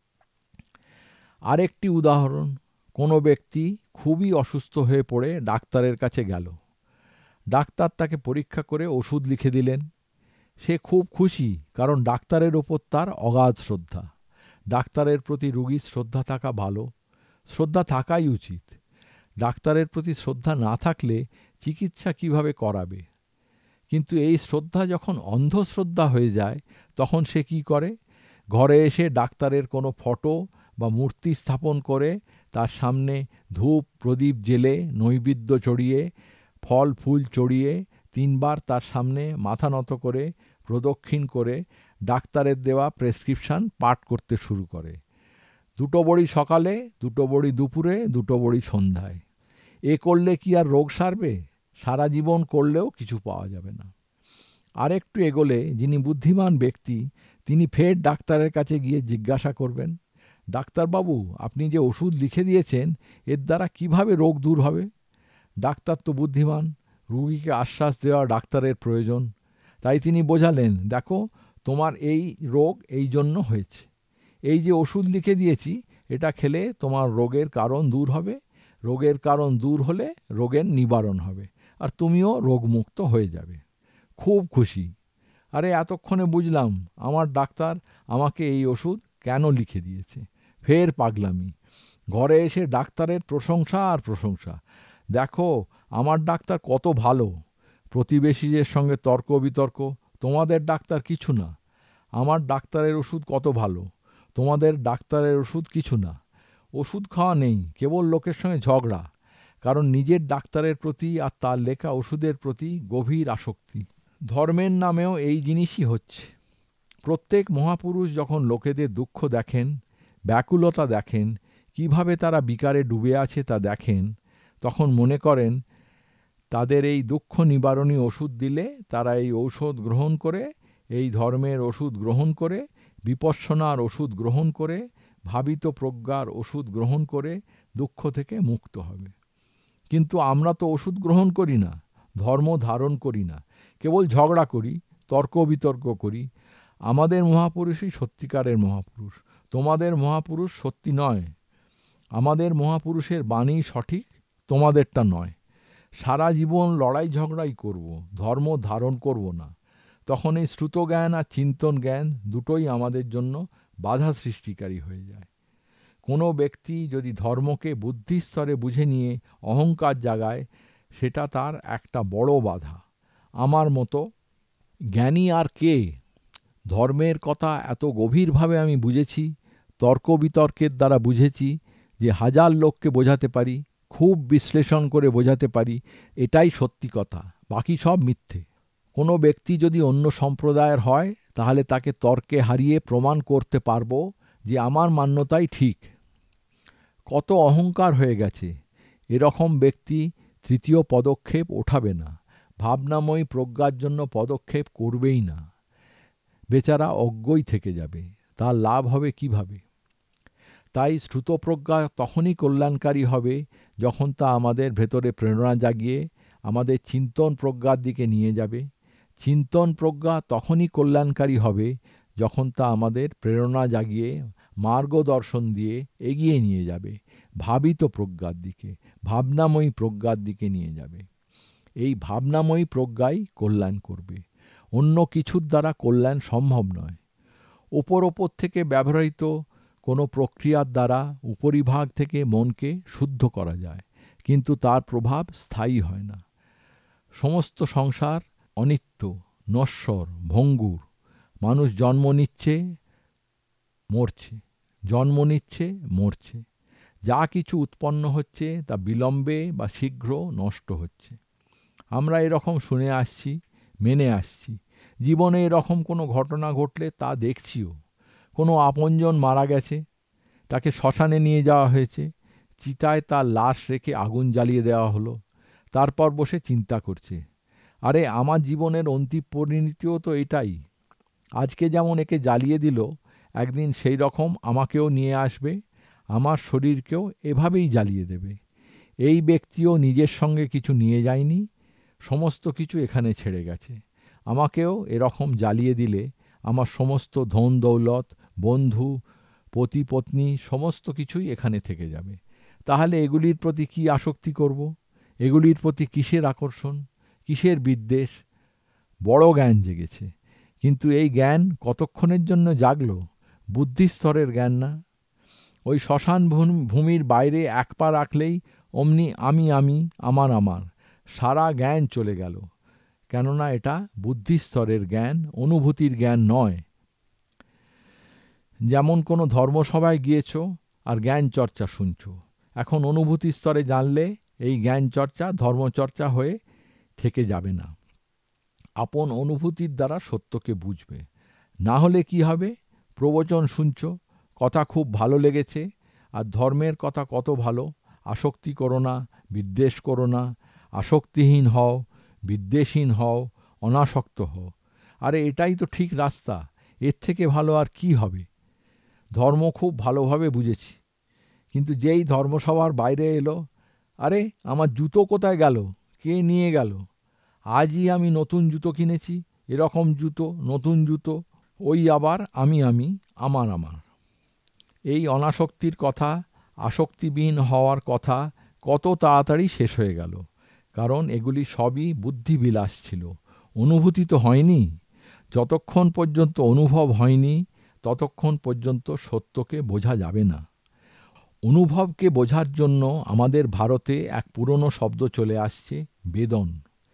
আরেকটি উদাহরণ, কোনো ব্যক্তি খুবই অসুস্থ হয়ে পড়ে ডাক্তারের কাছে গেল। ডাক্তার তাকে পরীক্ষা করে ওষুধ লিখে দিলেন। সে খুব খুশি, কারণ ডাক্তারের ওপর তার অগাধ শ্রদ্ধা। ডাক্তারের প্রতি রোগীর শ্রদ্ধা থাকা ভালো, শ্রদ্ধা থাকাই উচিত। ডাক্তারের প্রতি শ্রদ্ধা না থাকলে চিকিৎসা কিভাবে করাবে? কিন্তু এই শ্রদ্ধা যখন অন্ধশ্রদ্ধা হয়ে যায়, তখন সে কি করে? ঘরে এসে ডাক্তারের কোনো ফটো বা মূর্তি স্থাপন করে তার সামনে ধূপ প্রদীপ জেলে, নৈবেদ্য চড়িয়ে, ফল ফুল চড়িয়ে 3 বার তার সামনে মাথা নত করে প্রদক্ষিণ করে ডাক্তারের দেওয়া প্রেসক্রিপশন পাঠ করতে শুরু করে। 2 বড়ি সকালে, 2 বড়ি দুপুরে, 2 বড়ি সন্ধ্যায়। এ করলে কি আর রোগ সারবে? সারা জীবন করলেও কিছু পাওয়া যাবে না। আরেকটু এগোলে যিনি বুদ্ধিমান ব্যক্তি, তিনি ফের ডাক্তারের কাছে গিয়ে জিজ্ঞাসা করবেন, ডাক্তারবাবু, আপনি যে ওষুধ লিখে দিয়েছেন, এর দ্বারা কিভাবে রোগ দূর হবে? ডাক্তার তো বুদ্ধিমান, রোগীকে আশ্বাস দেওয়া ডাক্তারের প্রয়োজন। তাই তিনি বোঝালেন, দেখো, তোমার এই রোগ এই জন্য হয়েছে। এই যে ওষুধ লিখে দিয়েছি, এটা খেলে তোমার রোগের কারণ দূর হবে। রোগের কারণ দূর হলে রোগের নিবারণ হবে, আর তুমিও রোগমুক্ত হয়ে যাবে। খুব খুশি। আরে, এতক্ষণে বুঝলাম আমার ডাক্তার আমাকে এই ওষুধ কেন লিখে দিয়েছে। ফের পাগলামি। ঘরে এসে ডাক্তারের প্রশংসা আর প্রশংসা। দেখো আমার ডাক্তার কত ভালো, প্রতিবেশীদের সঙ্গে তর্ক বিতর্ক, তোমাদের ডাক্তার কিছু না। আমার ডাক্তারের ওষুধ কত ভালো, তোমাদের ডাক্তারের ওষুধ কিছু না। ওষুধ খাওয়া নেই, কেবল লোকের সঙ্গে ঝগড়া, কারণ নিজের ডাক্তারের প্রতি আর তার লেখা ওষুধের প্রতি গভীর আসক্তি। ধর্মের নামেও এই জিনিসই হচ্ছে। প্রত্যেক মহাপুরুষ যখন লোকেদের দুঃখ দেখেন, ব্যাকুলতা দেখেন, কিভাবে তারা বিকারে ডুবে আছে তা দেখেন, তখন মনে করেন তাদের এই দুঃখ নিবারণী ওষুধ দিলে তারা এই ঔষধ গ্রহণ করে, এই ধর্মের ওষুধ গ্রহণ করে, বিপশ্যনার ওষুধ গ্রহণ করে, ভাবিত প্রজ্ঞার ওষুধ গ্রহণ করে দুঃখ থেকে মুক্ত হবে। কিন্তু আমরা তো ওষুধ গ্রহণ করি না, ধর্ম ধারণ করি না, কেবল ঝগড়া করি, তর্ক বিতর্ক করি। আমাদের মহাপুরুষই সত্যিকারের মহাপুরুষ, তোমাদের মহাপুরুষ সত্যি নয়। আমাদের মহাপুরুষের বাণী সঠিক, তোমাদেরটা নয়। সারা জীবন লড়াই ঝগড়াই করব, ধর্ম ধারণ করব না। তখন এই শ্রুত জ্ঞান আর চিন্তন জ্ঞান দুটোই আমাদের জন্য বাধা সৃষ্টিকারী হয়ে যায়। কোনো ব্যক্তি যদি ধর্মকে বুদ্ধি স্তরে বুঝে নিয়ে অহংকার জাগায়, সেটা তার একটা বড় বাধা। আমার মতো জ্ঞানী আর কে? ধর্মের কথা এত গভীরভাবে আমি বুঝেছি, তর্ক বিতর্কের দ্বারা বুঝেছি যে 1000 লোককে বোঝাতে পারি, খুব বিশ্লেষণ করে বোঝাতে পারি, এটাই সত্যি কথা, বাকি সব মিথ্যে। কোনো ব্যক্তি যদি অন্য সম্প্রদায়ের হয়, তাহলে তাকে তর্কে হারিয়ে প্রমাণ করতে পারবো যে আমার মান্যতাই ঠিক। কত অহংকার হয়ে গেছে, এরকম ব্যক্তি তৃতীয় পদক্ষেপ ওঠাবে না, ভাবনাময়ী প্রজ্ঞার জন্য পদক্ষেপ করবেই না। বেচারা অজ্ঞই থেকে যাবে, তার লাভ হবে কিভাবে? তাই শ্রুতপ্রজ্ঞা তখনই কল্যাণকারী হবে যখন তা আমাদের ভেতরে প্রেরণা জাগিয়ে আমাদের চিন্তন প্রজ্ঞার দিকে নিয়ে যাবে। চিন্তন প্রজ্ঞা তখনই কল্যাণকারী হবে যখন তা আমাদের প্রেরণা জাগিয়ে মার্গদর্শন দিয়ে এগিয়ে নিয়ে যাবে ভাবিত প্রজ্ঞার দিকে, ভাবনাময়ী প্রজ্ঞার দিকে নিয়ে যাবে। এই ভাবনাময়ী প্রজ্ঞাই কল্যাণ করবে, অন্য কিছুর দ্বারা কল্যাণ সম্ভব নয়। ওপর থেকে ব্যবহৃত কোনো প্রক্রিয়ার দ্বারা উপরিভাগ থেকে মনকে শুদ্ধ করা যায়, কিন্তু তার প্রভাব স্থায়ী হয় না। সমস্ত সংসার অনিত্য, নশ্বর, ভঙ্গুর। মানুষ জন্ম নিচ্ছে, মরছে, জন্ম নিচ্ছে, মরছে। যা কিছু উৎপন্ন হচ্ছে তা বিলম্বে বা শীঘ্র নষ্ট হচ্ছে। আমরা এরকম শুনে আসছি, মেনে আসছি। জীবনে এরকম কোনো ঘটনা ঘটলে তা দেখছিও। কোনো আপনজন মারা গেছে, তাকে শ্মশানে নিয়ে যাওয়া হয়েছে, চিতায় তার লাশ রেখে আগুন জ্বালিয়ে দেওয়া হলো। তারপর বসে চিন্তা করছে, আরে আমার জীবনের অন্তিম পরিণতিও তো এটাই। আজকে যেমন একে জ্বালিয়ে দিল, একদিন সেই রকম আমাকেও নিয়ে আসবে, আমার শরীরকেও এভাবেই জ্বালিয়ে দেবে। এই ব্যক্তিও নিজের সঙ্গে কিছু নিয়ে যায়নি, সমস্ত কিছু এখানে ছেড়ে গেছে। আমাকেও এরকম জ্বালিয়ে দিলে আমার সমস্ত ধন দৌলত, বন্ধু, পতি পত্নী সমস্ত কিছুই এখানে থেকে যাবে। তাহলে এগুলির প্রতি কি আসক্তি করব? এগুলির প্রতি কিসের আকর্ষণ, কিসের বিদ্বেষ? বড় জ্ঞান জেগেছে, কিন্তু এই জ্ঞান কতক্ষণের জন্য জাগলো? বুদ্ধিস্তরের জ্ঞান না। ওই শ্মশান ভূমির বাইরে এক পা রাখলেই অমনি আমি আমি, আমার আমার, সারা জ্ঞান চলে গেল। কেননা এটা বুদ্ধিস্তরের জ্ঞান, অনুভূতির জ্ঞান নয়। যেমন কোনো ধর্মসভায় গিয়েছ আর জ্ঞান চর্চা শুনছ, এখন অনুভূতি স্তরে জানলে এই জ্ঞান চর্চা ধর্মচর্চা হয়ে থেকে যাবে না। আপন অনুভূতির দ্বারা সত্যকে বুঝবে। না হলে কি হবে? প্রবচন শুনছ, কথা খুব ভালো লেগেছে, আর ধর্মের কথা কত ভালো, আসক্তি করো না, বিদ্বেষ করো না, আসক্তিহীন হও, বিদ্বেষহীন হও, অনাসক্ত হও। আরে এটাই তো ঠিক রাস্তা, এর থেকে ভালো আর কি হবে? ধর্ম খুব ভালোভাবে বুঝেছি, কিন্তু যেই ধর্মসভার বাইরে এলো, আরে আমার জুতো কোথায় গেল, কে নিয়ে গেল? আজই আমি নতুন জুতো কিনেছি, এরকম জুতো, নতুন জুতো, ওই আবার আমি আমি, আমার আমার। এই অনাসক্তির কথা, আসক্তিবিহীন হওয়ার কথা কত তাড়াতাড়ি শেষ হয়ে গেল, কারণ এগুলি সবই বুদ্ধিবিলাস ছিল, অনুভূতি তো হয়নি। যতক্ষণ পর্যন্ত অনুভব হয়নি, ততক্ষণ পর্যন্ত সত্যকে বোঝা যাবে না। অনুভবকে বোঝার জন্য আমাদের ভারতে এক পুরনো শব্দ চলে আসছে, বেদন।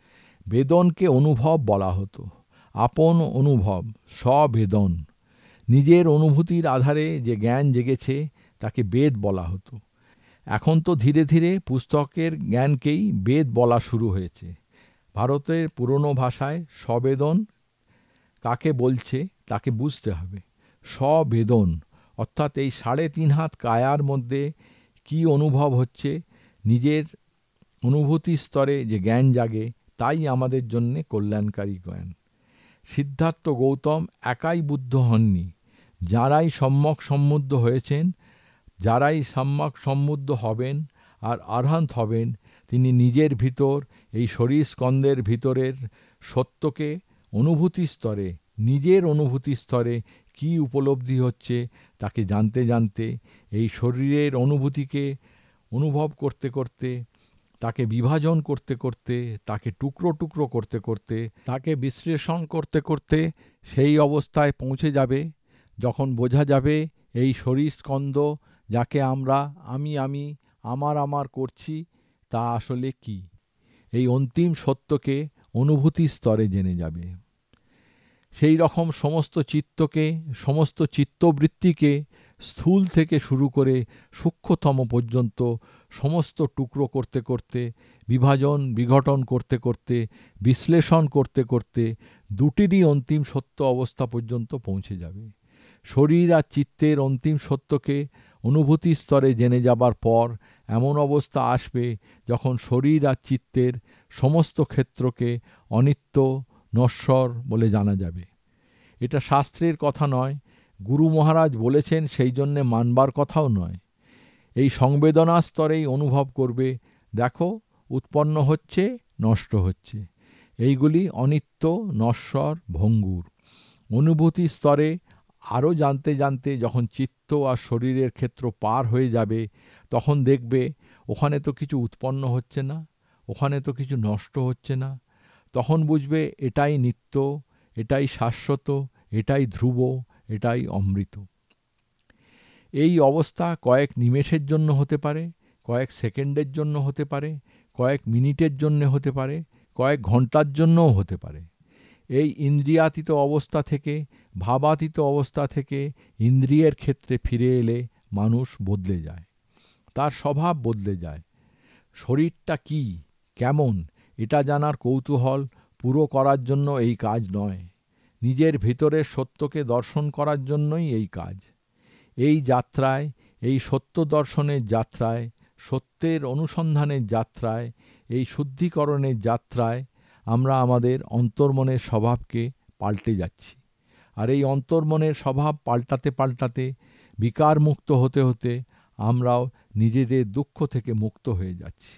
বেদনকে অনুভব বলা হতো। আপন অনুভব, স্ববেদন। নিজের অনুভূতির আধারে যে জ্ঞান জেগেছে তাকে বেদ বলা হতো। এখন তো ধীরে ধীরে পুস্তকের জ্ঞানকেই বেদ বলা শুরু হয়েছে। ভারতের পুরনো ভাষায় স্ববেদন কাকে বলছে তাকে বুঝতে হবে। স্ববেদন অর্থাৎ এই ৩.৫ হাত কায়ার মধ্যে কি অনুভব হচ্ছে, নিজের অনুভূতি স্তরে যে জ্ঞান জাগে, তাই আমাদের জন্যে কল্যাণকারী জ্ঞান। সিদ্ধার্থ গৌতম একাই বুদ্ধ হননি। যারাই সম্যক সম্বুদ্ধ হয়েছেন, যারাই সম্যক সম্বুদ্ধ হবেন আর আরহান্ত হবেন, তিনি নিজের ভিতর এই শরীর স্কন্দের ভিতরের সত্যকে অনুভূতি স্তরে, নিজের অনুভূতি স্তরে কি উপলব্ধি হচ্ছে তাকে জানতে জানতে, এই শরীরের অনুভূতিকে অনুভব করতে করতে, তাকে বিভাজন করতে করতে, তাকে টুকরো টুকরো করতে করতে, তাকে বিশ্লেষণ করতে করতে সেই অবস্থায় পৌঁছে যাবে যখন বোঝা যাবে এই শরীর স্কন্দ যাকে আমরা আমি আমার করছি তা আসলে কি। এই অন্তিম সত্যকে অনুভূতি স্তরে জেনে যাবে। সেই রকম সমস্ত চিত্তকে, সমস্ত চিত্তবৃত্তিকে স্থূল থেকে শুরু করে সূক্ষ্মতম পর্যন্ত সমস্ত টুকরো করতে করতে, বিভাজন বিঘটন করতে করতে, বিশ্লেষণ করতে করতে দুটিরই অন্তিম সত্য অবস্থা পর্যন্ত পৌঁছে যাবে। শরীর আর চিত্তের অন্তিম সত্যকে অনুভূতি স্তরে জেনে যাবার পর এমন অবস্থা আসবে যখন শরীর আর চিত্তের সমস্ত ক্ষেত্রকে অনিত্য, নশ্বর বলে জানা যাবে। এটা শাস্ত্রের কথা নয়, গুরু মহারাজ বলেছেন সেই জন্যে মানবার কথাও নয়। এই সংবেদনা স্তরেই অনুভব করবে, দেখো উৎপন্ন হচ্ছে, নষ্ট হচ্ছে, এইগুলি অনিত্য, নশ্বর, ভঙ্গুর। অনুভূতি স্তরে আরও জানতে জানতে যখন চিত্ত আর শরীরের ক্ষেত্র পার হয়ে যাবে, তখন দেখবে ওখানে তো কিছু উৎপন্ন হচ্ছে না, ওখানে তো কিছু নষ্ট হচ্ছে না। তখন বুঝবে এটাই নিত্য, এটাই শাশ্বত, এটাই ধ্রুব, এটাই অমৃত। এই অবস্থা কয়েক নিমেষের জন্য হতে পারে, কয়েক সেকেন্ডের জন্য হতে পারে, কয়েক মিনিটের জন্য হতে পারে, কয়েক ঘন্টার জন্যও হতে পারে। এই ইন্দ্রিয়াতীত অবস্থা থেকে, ভাবাতীত অবস্থা থেকে ইন্দ্রিয়ের ক্ষেত্রে ফিরে এলে মানুষ বদলে যায়, তার স্বভাব বদলে যায়। শরীরটা কি, কেমন, এটা জানার কৌতূহল পুরো করার জন্য এই কাজ নয়, নিজের ভিতরের সত্যকে দর্শন করার জন্যই এই কাজ। এই যাত্রায়, এই সত্য দর্শনের যাত্রায়, সত্যের অনুসন্ধানের যাত্রায়, এই শুদ্ধিকরণের যাত্রায় আমরা আমাদের অন্তর্মনের স্বভাবকে পাল্টে যাচ্ছি। আর এই অন্তর্মনের স্বভাব পাল্টাতে পাল্টাতে, বিকারমুক্ত হতে হতে আমরাও নিজেদের দুঃখ থেকে মুক্ত হয়ে যাচ্ছি।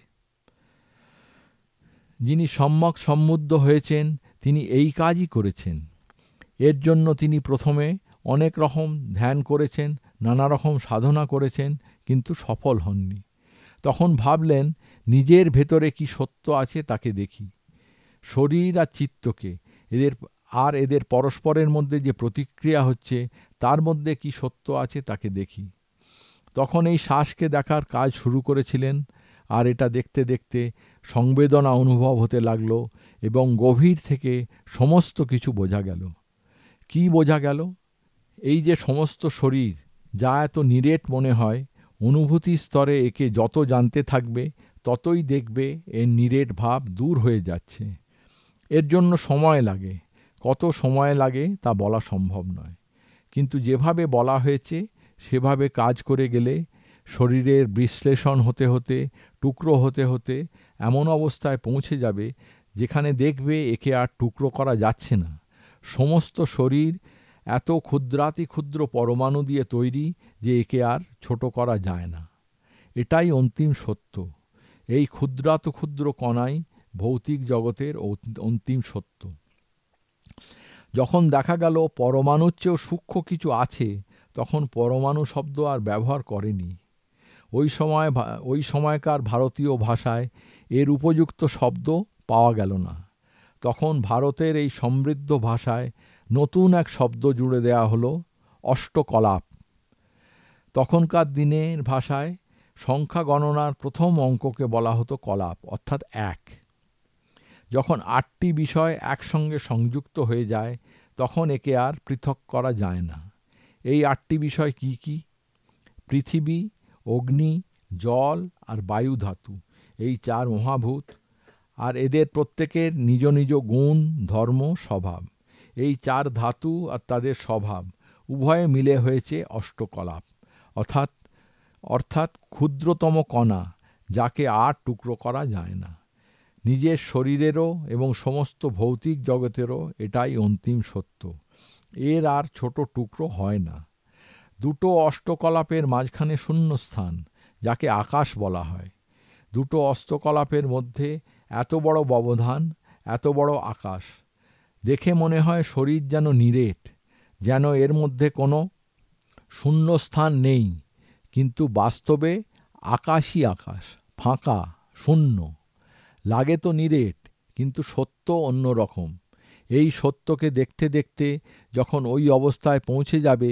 যিনি সম্যক সম্বুদ্ধ হয়েছেন তিনি এই কাজই করেছেন। এর জন্য তিনি প্রথমে অনেক রকম ধ্যান করেছেন, নানা রকম সাধনা করেছেন, কিন্তু সফল হননি। তখন ভাবলেন নিজের ভেতরে কি সত্য আছে তাকে দেখি। শরীর আর চিত্তকে, এদের পরস্পরের মধ্যে যে প্রতিক্রিয়া হচ্ছে তার মধ্যে কি সত্য আছে তাকে দেখি। তখন এই শ্বাসকে দেখার কাজ শুরু করেছিলেন, আর এটা দেখতে দেখতে সংবেদনা অনুভব হতে লাগলো এবং গভীর থেকে সমস্ত কিছু বোঝা গেল। কি বোঝা গেল? এই যে সমস্ত শরীর, যা এত নিরেট মনে হয়, অনুভূতি স্তরে একে যত জানতে থাকবে ততই দেখবে এর নিরেট ভাব দূর হয়ে যাচ্ছে। এর জন্য সময় লাগে, কত সময় লাগে তা বলা সম্ভব নয়, কিন্তু যেভাবে বলা হয়েছে সেভাবে কাজ করে গেলে শরীরের বিশ্লেষণ হতে হতে, টুকরো হতে হতে এমন অবস্থায় পৌঁছে যাবে যেখানে দেখবে একে আর টুকরো করা যাচ্ছে না। সমস্ত শরীর এত ক্ষুদ্রাতি ক্ষুদ্র পরমাণু দিয়ে তৈরি যে একে আর ছোট করা যায় না। এটাই অন্তিম সত্য। এই ক্ষুদ্রাতি ক্ষুদ্র কণাই ভৌতিক জগতের অন্তিম সত্য। যখন দেখা গেল পরমাণুর চেয়েও সূক্ষ্ম কিছু আছে, তখন পরমাণু শব্দ আর ব্যবহার করেনি। ওই সময়কার ভারতীয় ভাষায় এর উপযুক্ত শব্দ পাওয়া গেল না। তখন ভারতের এই সমৃদ্ধ ভাষায় নতুন এক শব্দ জুড়ে দেয়া হলো, অষ্টকলাপ। তখনকার দিনের ভাষায় সংখ্যা গণনার প্রথম অঙ্ককে বলা হতো কলাপ, অর্থাৎ 1। যখন 8টি বিষয় একসঙ্গে সংযুক্ত হয়ে যায় তখন একে আর পৃথক করা যায় না। এই 8টি বিষয় কি কি? পৃথিবী, অগ্নি, জল আর বায়ু ধাতু, এই 4 মহাভূত, আর এদের প্রত্যেকের নিজ নিজ গুণ, ধর্ম, স্বভাব। এই 4 ধাতু আর তাদের স্বভাব উভয়ে মিলে হয়েছে অষ্টকলাপ, অর্থাৎ ক্ষুদ্রতম কণা, যাকে আর টুকরো করা যায় না। নিজের শরীরেরও এবং সমস্ত ভৌতিক জগতেরও এটাই অন্তিম সত্য। এর আর ছোট টুকরো হয় না। দুটো অষ্টকলাপের মাঝখানে শূন্যস্থান, যাকে আকাশ বলা হয়। দুটো অষ্টকলাপের মধ্যে এত বড় ব্যবধান, এত বড় আকাশ। দেখে মনে হয় শরীর যেন নিরেট, যেন এর মধ্যে কোনো শূন্যস্থান নেই, কিন্তু বাস্তবে আকাশই আকাশ, ফাঁকা, শূন্য। লাগে তো নিরেট, কিন্তু সত্য অন্য রকম। এই সত্যকে দেখতে দেখতে যখন ওই অবস্থায় পৌঁছে যাবে,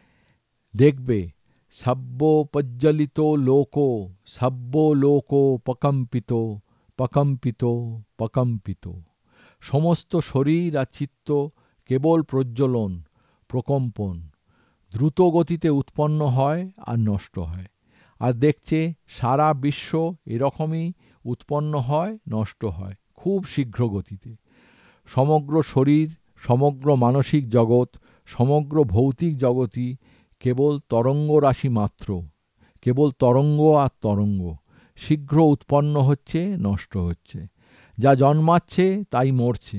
দেখবে সব্যোপজ্জ্বলিত লোকো, সব্য লোকো প্রকম্পিত, প্রকম্পিত, প্রকম্পিত। সমস্ত শরীর আর চিত্ত কেবল প্রজ্বলন, প্রকম্পন। দ্রুত গতিতে উৎপন্ন হয় আর নষ্ট হয়। আর দেখছে সারা বিশ্ব এরকমই উৎপন্ন হয়, নষ্ট হয়, খুব শীঘ্র গতিতে। সমগ্র শরীর, সমগ্র মানসিক জগৎ, সমগ্র ভৌতিক জগৎই কেবল তরঙ্গ রাশি মাত্র, কেবল তরঙ্গ আর তরঙ্গ। শীঘ্র উৎপন্ন হচ্ছে, নষ্ট হচ্ছে। যা জন্মাচ্ছে তাই মরছে।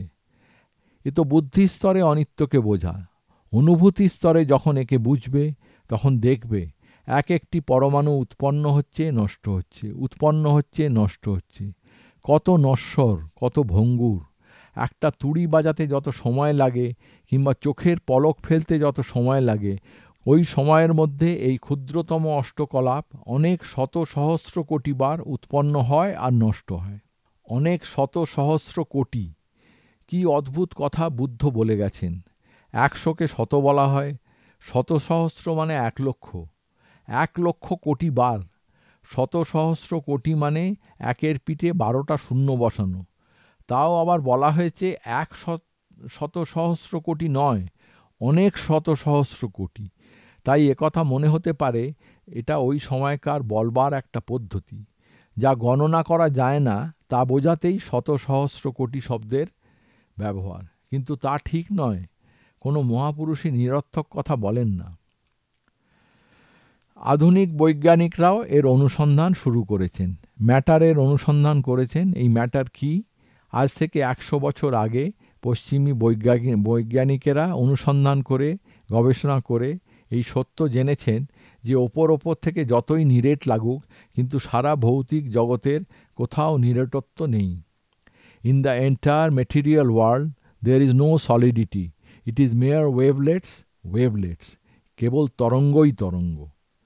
এ তো বুদ্ধির স্তরে অনিত্যকে বোঝা। অনুভূতি স্তরে যখন একে বুঝবে তখন দেখবে এক একটি পরমাণু উৎপন্ন হচ্ছে, নষ্ট হচ্ছে, উৎপন্ন হচ্ছে, নষ্ট হচ্ছে। কত নশ্বর, কত ভঙ্গুর। একটা তুড়ি বাজাতে যত সময় লাগে কিংবা চোখের পলক ফেলতে যত সময় লাগে, ওই সময়ের মধ্যে এই ক্ষুদ্রতম অষ্টকলাপ অনেক শত সহস্র কোটি বার উৎপন্ন হয় আর নষ্ট হয়। অনেক শত সহস্র কোটি। কি অদ্ভুত কথা বুদ্ধ বলে গেছেন। 100কে শত বলা হয়, শত সহস্র মানে 1 লক্ষ। 1 লক্ষ কোটি বার। শত সহস্র কোটি মানে 1-এর পিঠে 12টা শূন্য বসানো। তাও আবার বলা হয়েছে 1 শত সহস্র কোটি নয়, অনেক শত সহস্র কোটি। তাই একথা মনে হতে পারে এটা ওই সময়কার বলবার একটা পদ্ধতি। যা গণনা করা যায় না তা বোঝাতেই শত সহস্র কোটি শব্দের ব্যবহার। কিন্তু তা ঠিক নয়। কোনো মহাপুরুষই নিরর্থক কথা বলেন না। আধুনিক বৈজ্ঞানিকরাও এর অনুসন্ধান শুরু করেছেন, ম্যাটারের অনুসন্ধান করেছেন। এই ম্যাটার কি? আজ থেকে 100 বছর আগে পশ্চিমী বৈজ্ঞানিকেরা অনুসন্ধান করে, গবেষণা করে এই সত্য জেনেছেন যে ওপর থেকে যতই নিরেট লাগুক, কিন্তু সারা ভৌতিক জগতের কোথাও নিরেটত্ব নেই। In the entire material world, there is no solidity. It is mere wavelets. কেবল তরঙ্গই তরঙ্গ।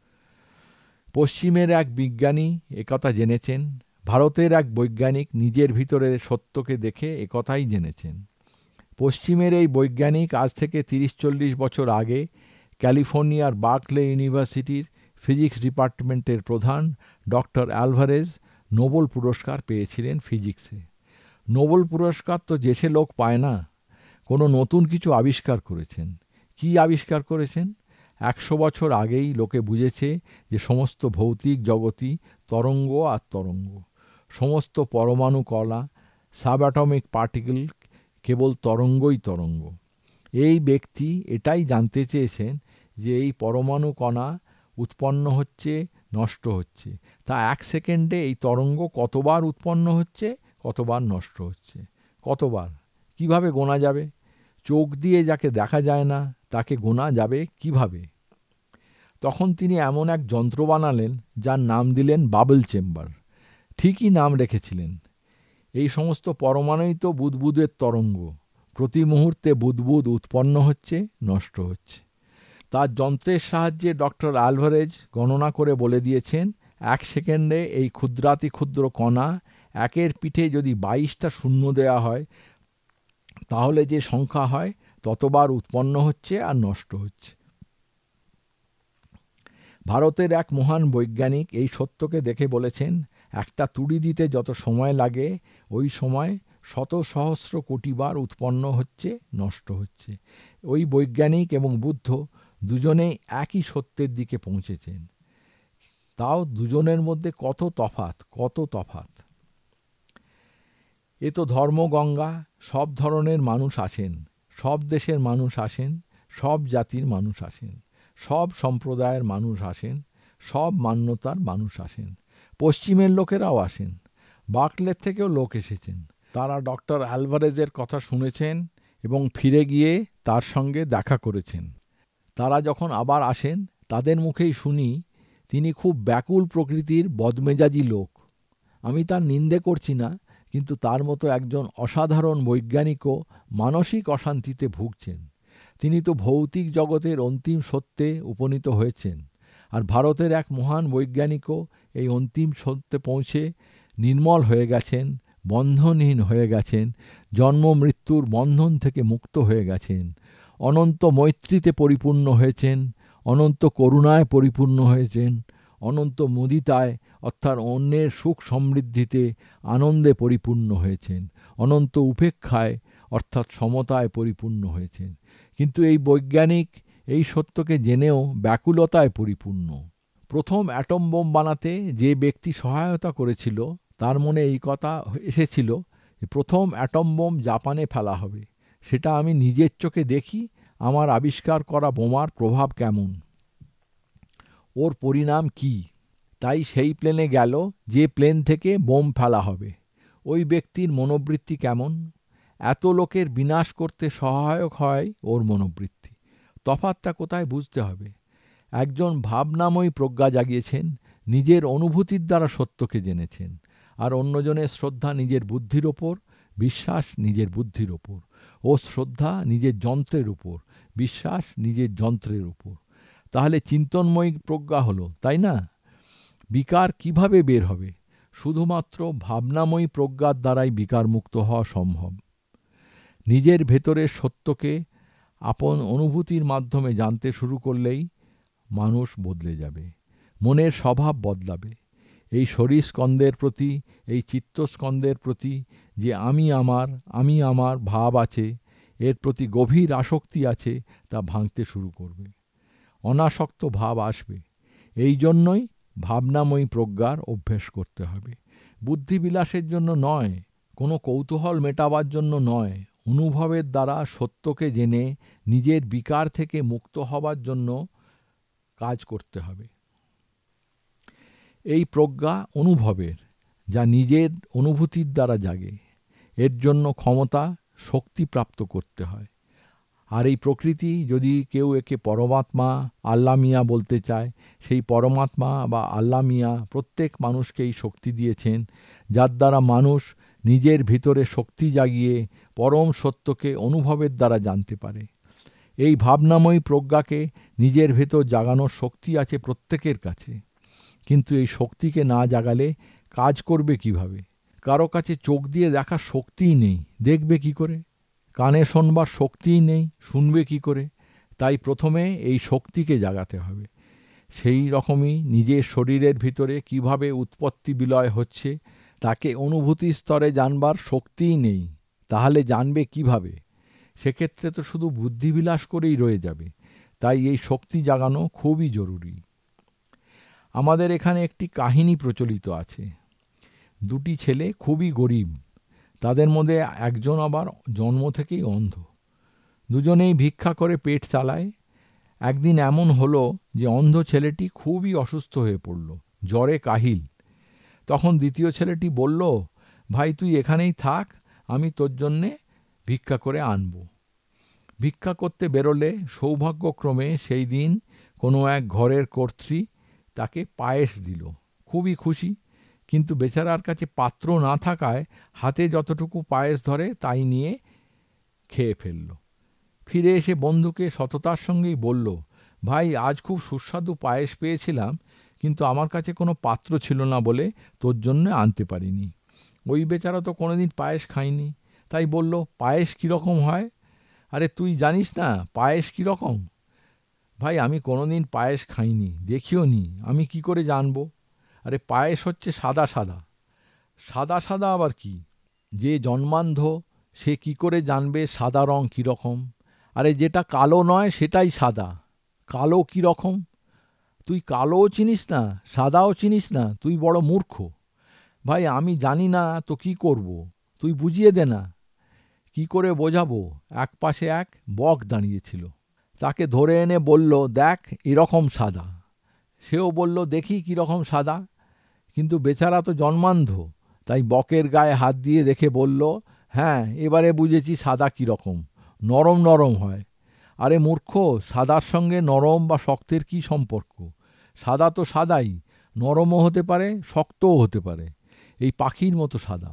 পশ্চিমের এক বিজ্ঞানী একথা জেনেছেন। ভারতের এক বৈজ্ঞানিক নিজের ভিতরে সত্যকে দেখে একথাই জেনেছেন। পশ্চিমের এই বৈজ্ঞানিক আজ থেকে 30-40 বছর আগে ক্যালিফোর্নিয়ার বার্কলে ইউনিভার্সিটির ফিজিক্স ডিপার্টমেন্টের প্রধান ডক্টর অ্যালভারেজ নোবেল পুরস্কার পেয়েছিলেন ফিজিক্সে। নোবেল পুরস্কার তো যেসে লোক পায় না। কোনো নতুন কিছু আবিষ্কার করেছেন। কি আবিষ্কার করেছেন? 100 বছর আগেই লোকে বুঝেছে যে সমস্ত ভৌতিক জগৎই তরঙ্গ আর তরঙ্গ। সমস্ত পরমাণু কণা, সাবঅ্যাটমিক পার্টিকেল কেবল তরঙ্গই তরঙ্গ। এই ব্যক্তি এটাই জানতে চেয়েছেন যে এই পরমাণু কণা উৎপন্ন হচ্ছে, নষ্ট হচ্ছে, তা 1 সেকেন্ডে এই তরঙ্গ কতবার উৎপন্ন হচ্ছে, কতবার নষ্ট হচ্ছে, কতবার, কিভাবে গোনা যাবে? চোখ দিয়ে যাকে দেখা যায় না তাকে গোনা যাবে কিভাবে? তখন তিনি এমন এক যন্ত্র বানালেন যার নাম দিলেন বাবল চেম্বার। ঠিকই নাম রেখেছিলেন। এই সমস্ত পরমাণুই তো বুদবুদের তরঙ্গ। প্রতি মুহূর্তে বুদবুদ উৎপন্ন হচ্ছে, নষ্ট হচ্ছে। তার যন্ত্রের সাহায্যে ডক্টর অ্যালভারেজ গণনা করে বলে দিয়েছেন 1 সেকেন্ডে এই ক্ষুদ্রাতি ক্ষুদ্র কণা 1-এর পিঠে যদি 22টা শূন্য দেওয়া হয় তাহলে যে সংখ্যা হয় ততবার উৎপন্ন হচ্ছে আর নষ্ট হচ্ছে। ভারতের এক মহান বৈজ্ঞানিক এই সত্যকে দেখে বলেছেন, একটা তুড়ি দিতে যত সময় লাগে ওই সময় শত সহস্র কোটি বার উৎপন্ন হচ্ছে, নষ্ট হচ্ছে। ওই বৈজ্ঞানিক এবং বুদ্ধ দুজনেই একই সত্যের দিকে পৌঁছেছেন। তাও দুজনের মধ্যে কত তফাৎ, কত তফাৎ। এ তো ধর্মগঙ্গা, সব ধরনের মানুষ আসেন, সব দেশের মানুষ আসেন, সব জাতির মানুষ আসেন, সব সম্প্রদায়ের মানুষ আসেন, সব মান্যতার মানুষ আসেন। পশ্চিমের লোকেরাও আসেন, বার্কলের থেকেও লোক এসেছেন। তারা ডক্টর অ্যালভারেজের কথা শুনেছেন এবং ফিরে গিয়ে তার সঙ্গে দেখা করেছেন। তারা যখন আবার আসেন তাদের মুখেই শুনি তিনি খুব ব্যাকুল প্রকৃতির বদমেজাজি লোক। আমি তার নিন্দে করছি না, কিন্তু তার মতো একজন অসাধারণ বৈজ্ঞানিকও মানসিক অশান্তিতে ভুগছেন। তিনি তো ভৌতিক জগতের অন্তিম সত্যে উপনীত হয়েছেন, আর ভারতের এক মহান বৈজ্ঞানিকও এই অন্তিম সত্যে পৌঁছে নির্মল হয়ে গেছেন, বন্ধনহীন হয়ে গেছেন, জন্ম মৃত্যুর বন্ধন থেকে মুক্ত হয়ে গেছেন, অনন্ত মৈত্রীতে পরিপূর্ণ হয়েছেন, অনন্ত করুণায় পরিপূর্ণ হয়েছেন, অনন্ত মুদিতায় অর্থাৎ অন্যের সুখ সমৃদ্ধিতে আনন্দে পরিপূর্ণ হয়েছেন, অনন্ত উপেক্ষায় অর্থাৎ সমতায় পরিপূর্ণ হয়েছেন। কিন্তু এই বৈজ্ঞানিক এই সত্যকে জেনেও ব্যাকুলতায় পরিপূর্ণ। প্রথম অ্যাটম বোম বানাতে যে ব্যক্তি সহায়তা করেছিল তার মনে এই কথা এসেছিল, প্রথম অ্যাটম বোম জাপানে ফেলা হবে, সেটা আমি নিজের চোখে দেখি আমার আবিষ্কার করা বোমার প্রভাব কেমন, ওর পরিণাম কী। তাই সেই প্লেনে গেল যে প্লেন থেকে বোম ফেলা হবে। ওই ব্যক্তির মনোবৃত্তি কেমন? এত লোকের বিনাশ করতে সহায়ক হয় ওর মনোবৃত্তি। তফাৎটা কোথায় বুঝতে হবে? একজন ভাবনাময়ী প্রজ্ঞা জাগিয়েছেন, নিজের অনুভূতির দ্বারা সত্যকে জেনেছেন, আর অন্যজনের শ্রদ্ধা নিজের বুদ্ধির ওপর, বিশ্বাস নিজের বুদ্ধির ওপর, ও শ্রদ্ধা নিজের যন্ত্রের উপর, বিশ্বাস নিজের যন্ত্রের উপর। তাহলে চিন্তনময়ী প্রজ্ঞা হলো, তাই না? বিকার কিভাবে বের হবে? শুধুমাত্র ভাবনাময়ী প্রজ্ঞার দ্বারাই বিকার মুক্ত হওয়া সম্ভব। নিজের ভেতরের সত্যকে আপন অনুভূতির মাধ্যমে জানতে শুরু করলেই মানুষ বদলে যাবে, মনের স্বভাব বদলাবে। এই শরীর স্কন্দের প্রতি, এই চিত্তস্কন্দের প্রতি যে আমি আমার ভাব আছে, এর প্রতি গভীর আসক্তি আছে, তা ভাঙতে শুরু করবে, অনাসক্ত ভাব আসবে। এই জন্যই ভাবনাময়ী প্রজ্ঞার অভ্যেস করতে হবে। বুদ্ধিবিলাসের জন্য নয়, কোনো কৌতূহল মেটাবার জন্য নয়, অনুভবের দ্বারা সত্যকে জেনে নিজের বিকার থেকে মুক্ত হবার জন্য কাজ করতে হবে। এই প্রজ্ঞা অনুভবের, যা নিজের অনুভূতির দ্বারা জাগে। এর জন্য ক্ষমতা, শক্তি প্রাপ্ত করতে হয়। আর এই প্রকৃতি, যদি কেউ একে পরমাত্মা, আল্লাহ মিয়াঁ বলতে চায়, সেই পরমাত্মা বা আল্লাহ মিয়াঁ প্রত্যেক মানুষকে এই শক্তি দিয়েছেন, যার দ্বারা মানুষ নিজের ভিতরে শক্তি জাগিয়ে পরম সত্যকে অনুভবের দ্বারা জানতে পারে। এই ভাবনাময়ী প্রজ্ঞাকে নিজের ভেতর জাগানোর শক্তি আছে প্রত্যেকের কাছে, কিন্তু এই শক্তিকে না জাগালে কাজ করবে কিভাবে? কারো কাছে চোখ দিয়ে দেখার শক্তিই নেই, দেখবে কি করে? কানে শোনবার শক্তিই নেই, শুনবে কি করে? তাই প্রথমে এই শক্তিকে জাগাতে হবে। সেই রকমই নিজের শরীরের ভিতরে কিভাবে উৎপত্তি বিলয় হচ্ছে তাকে অনুভূতি স্তরে জানবার শক্তিই নেই, তাহলে জানবে কিভাবে? সেক্ষেত্রে তো শুধু বুদ্ধিবিলাস করেই রয়ে যাবে। তাই এই শক্তি জাগানো খুবই জরুরি। আমাদের এখানে একটি কাহিনী প্রচলিত আছে। দুটি ছেলে খুবই গরিব, তাদের মধ্যে একজন আবার জন্ম থেকেই অন্ধ। দুজনেই ভিক্ষা করে পেট চালায়। একদিন এমন হলো যে অন্ধ ছেলেটি খুবই অসুস্থ হয়ে পড়ল, জ্বরে কাহিল। তখন দ্বিতীয় ছেলেটি বলল, ভাই তুই এখানেই থাক, আমি তোর জন্যে ভিক্ষা করে আনব। ভিক্ষা করতে বেরোলে সৌভাগ্যক্রমে সেই দিন কোনো এক ঘরের কর্ত্রী তাকে পায়েস দিল। খুবই খুশি, কিন্তু বেচারার কাছে পাত্র না থাকায় হাতে যতটুকু পায়েস ধরে তাই নিয়ে খেয়ে ফেলল। ফিরে এসে বন্ধুকে সততার সঙ্গেই বলল, ভাই আজ খুব সুস্বাদু পায়েস পেয়েছিলাম, কিন্তু আমার কাছে কোনো পাত্র ছিল না বলে তোর জন্য আনতে পারিনি। ওই বেচারা তো কোনোদিন পায়েস খায়নি, তাই বলল, পায়েস কীরকম হয়? আরে তুই জানিস না পায়েস কীরকম? ভাই আমি কোনোদিন পায়েস খাইনি, দেখিও নি, আমি কি করে জানবো? আরে পায়েস হচ্ছে সাদা সাদা। সাদা সাদা আবার কি? যে জন্মান্ধ সে কি করে জানবে সাদা রং কীরকম? আরে যেটা কালো নয় সেটাই সাদা। কালো কীরকম? তুই কালোও চিনিস না, সাদাও চিনিস না, তুই বড় মূর্খ। ভাই আমি জানি না তো কি করব, তুই বুঝিয়ে দে না। কি করে বোঝাবো? একপাশে এক বক দাঁড়িয়েছিল। তাকে ধরে এনে বলল, দেখ এরকম সাদা। সেও বলল, দেখি কীরকম সাদা। কিন্তু বেচারা তো জন্মান্ধ, তাই বকের গায়ে হাত দিয়ে দেখে বলল, হ্যাঁ এবারে বুঝেছি সাদা কীরকম, নরম নরম হয়। আরে মূর্খ, সাদার সঙ্গে নরম বা শক্তের কী সম্পর্ক? সাদা তো সাদাই, নরমও হতে পারে শক্তও হতে পারে, এই পাখির মতো সাদা।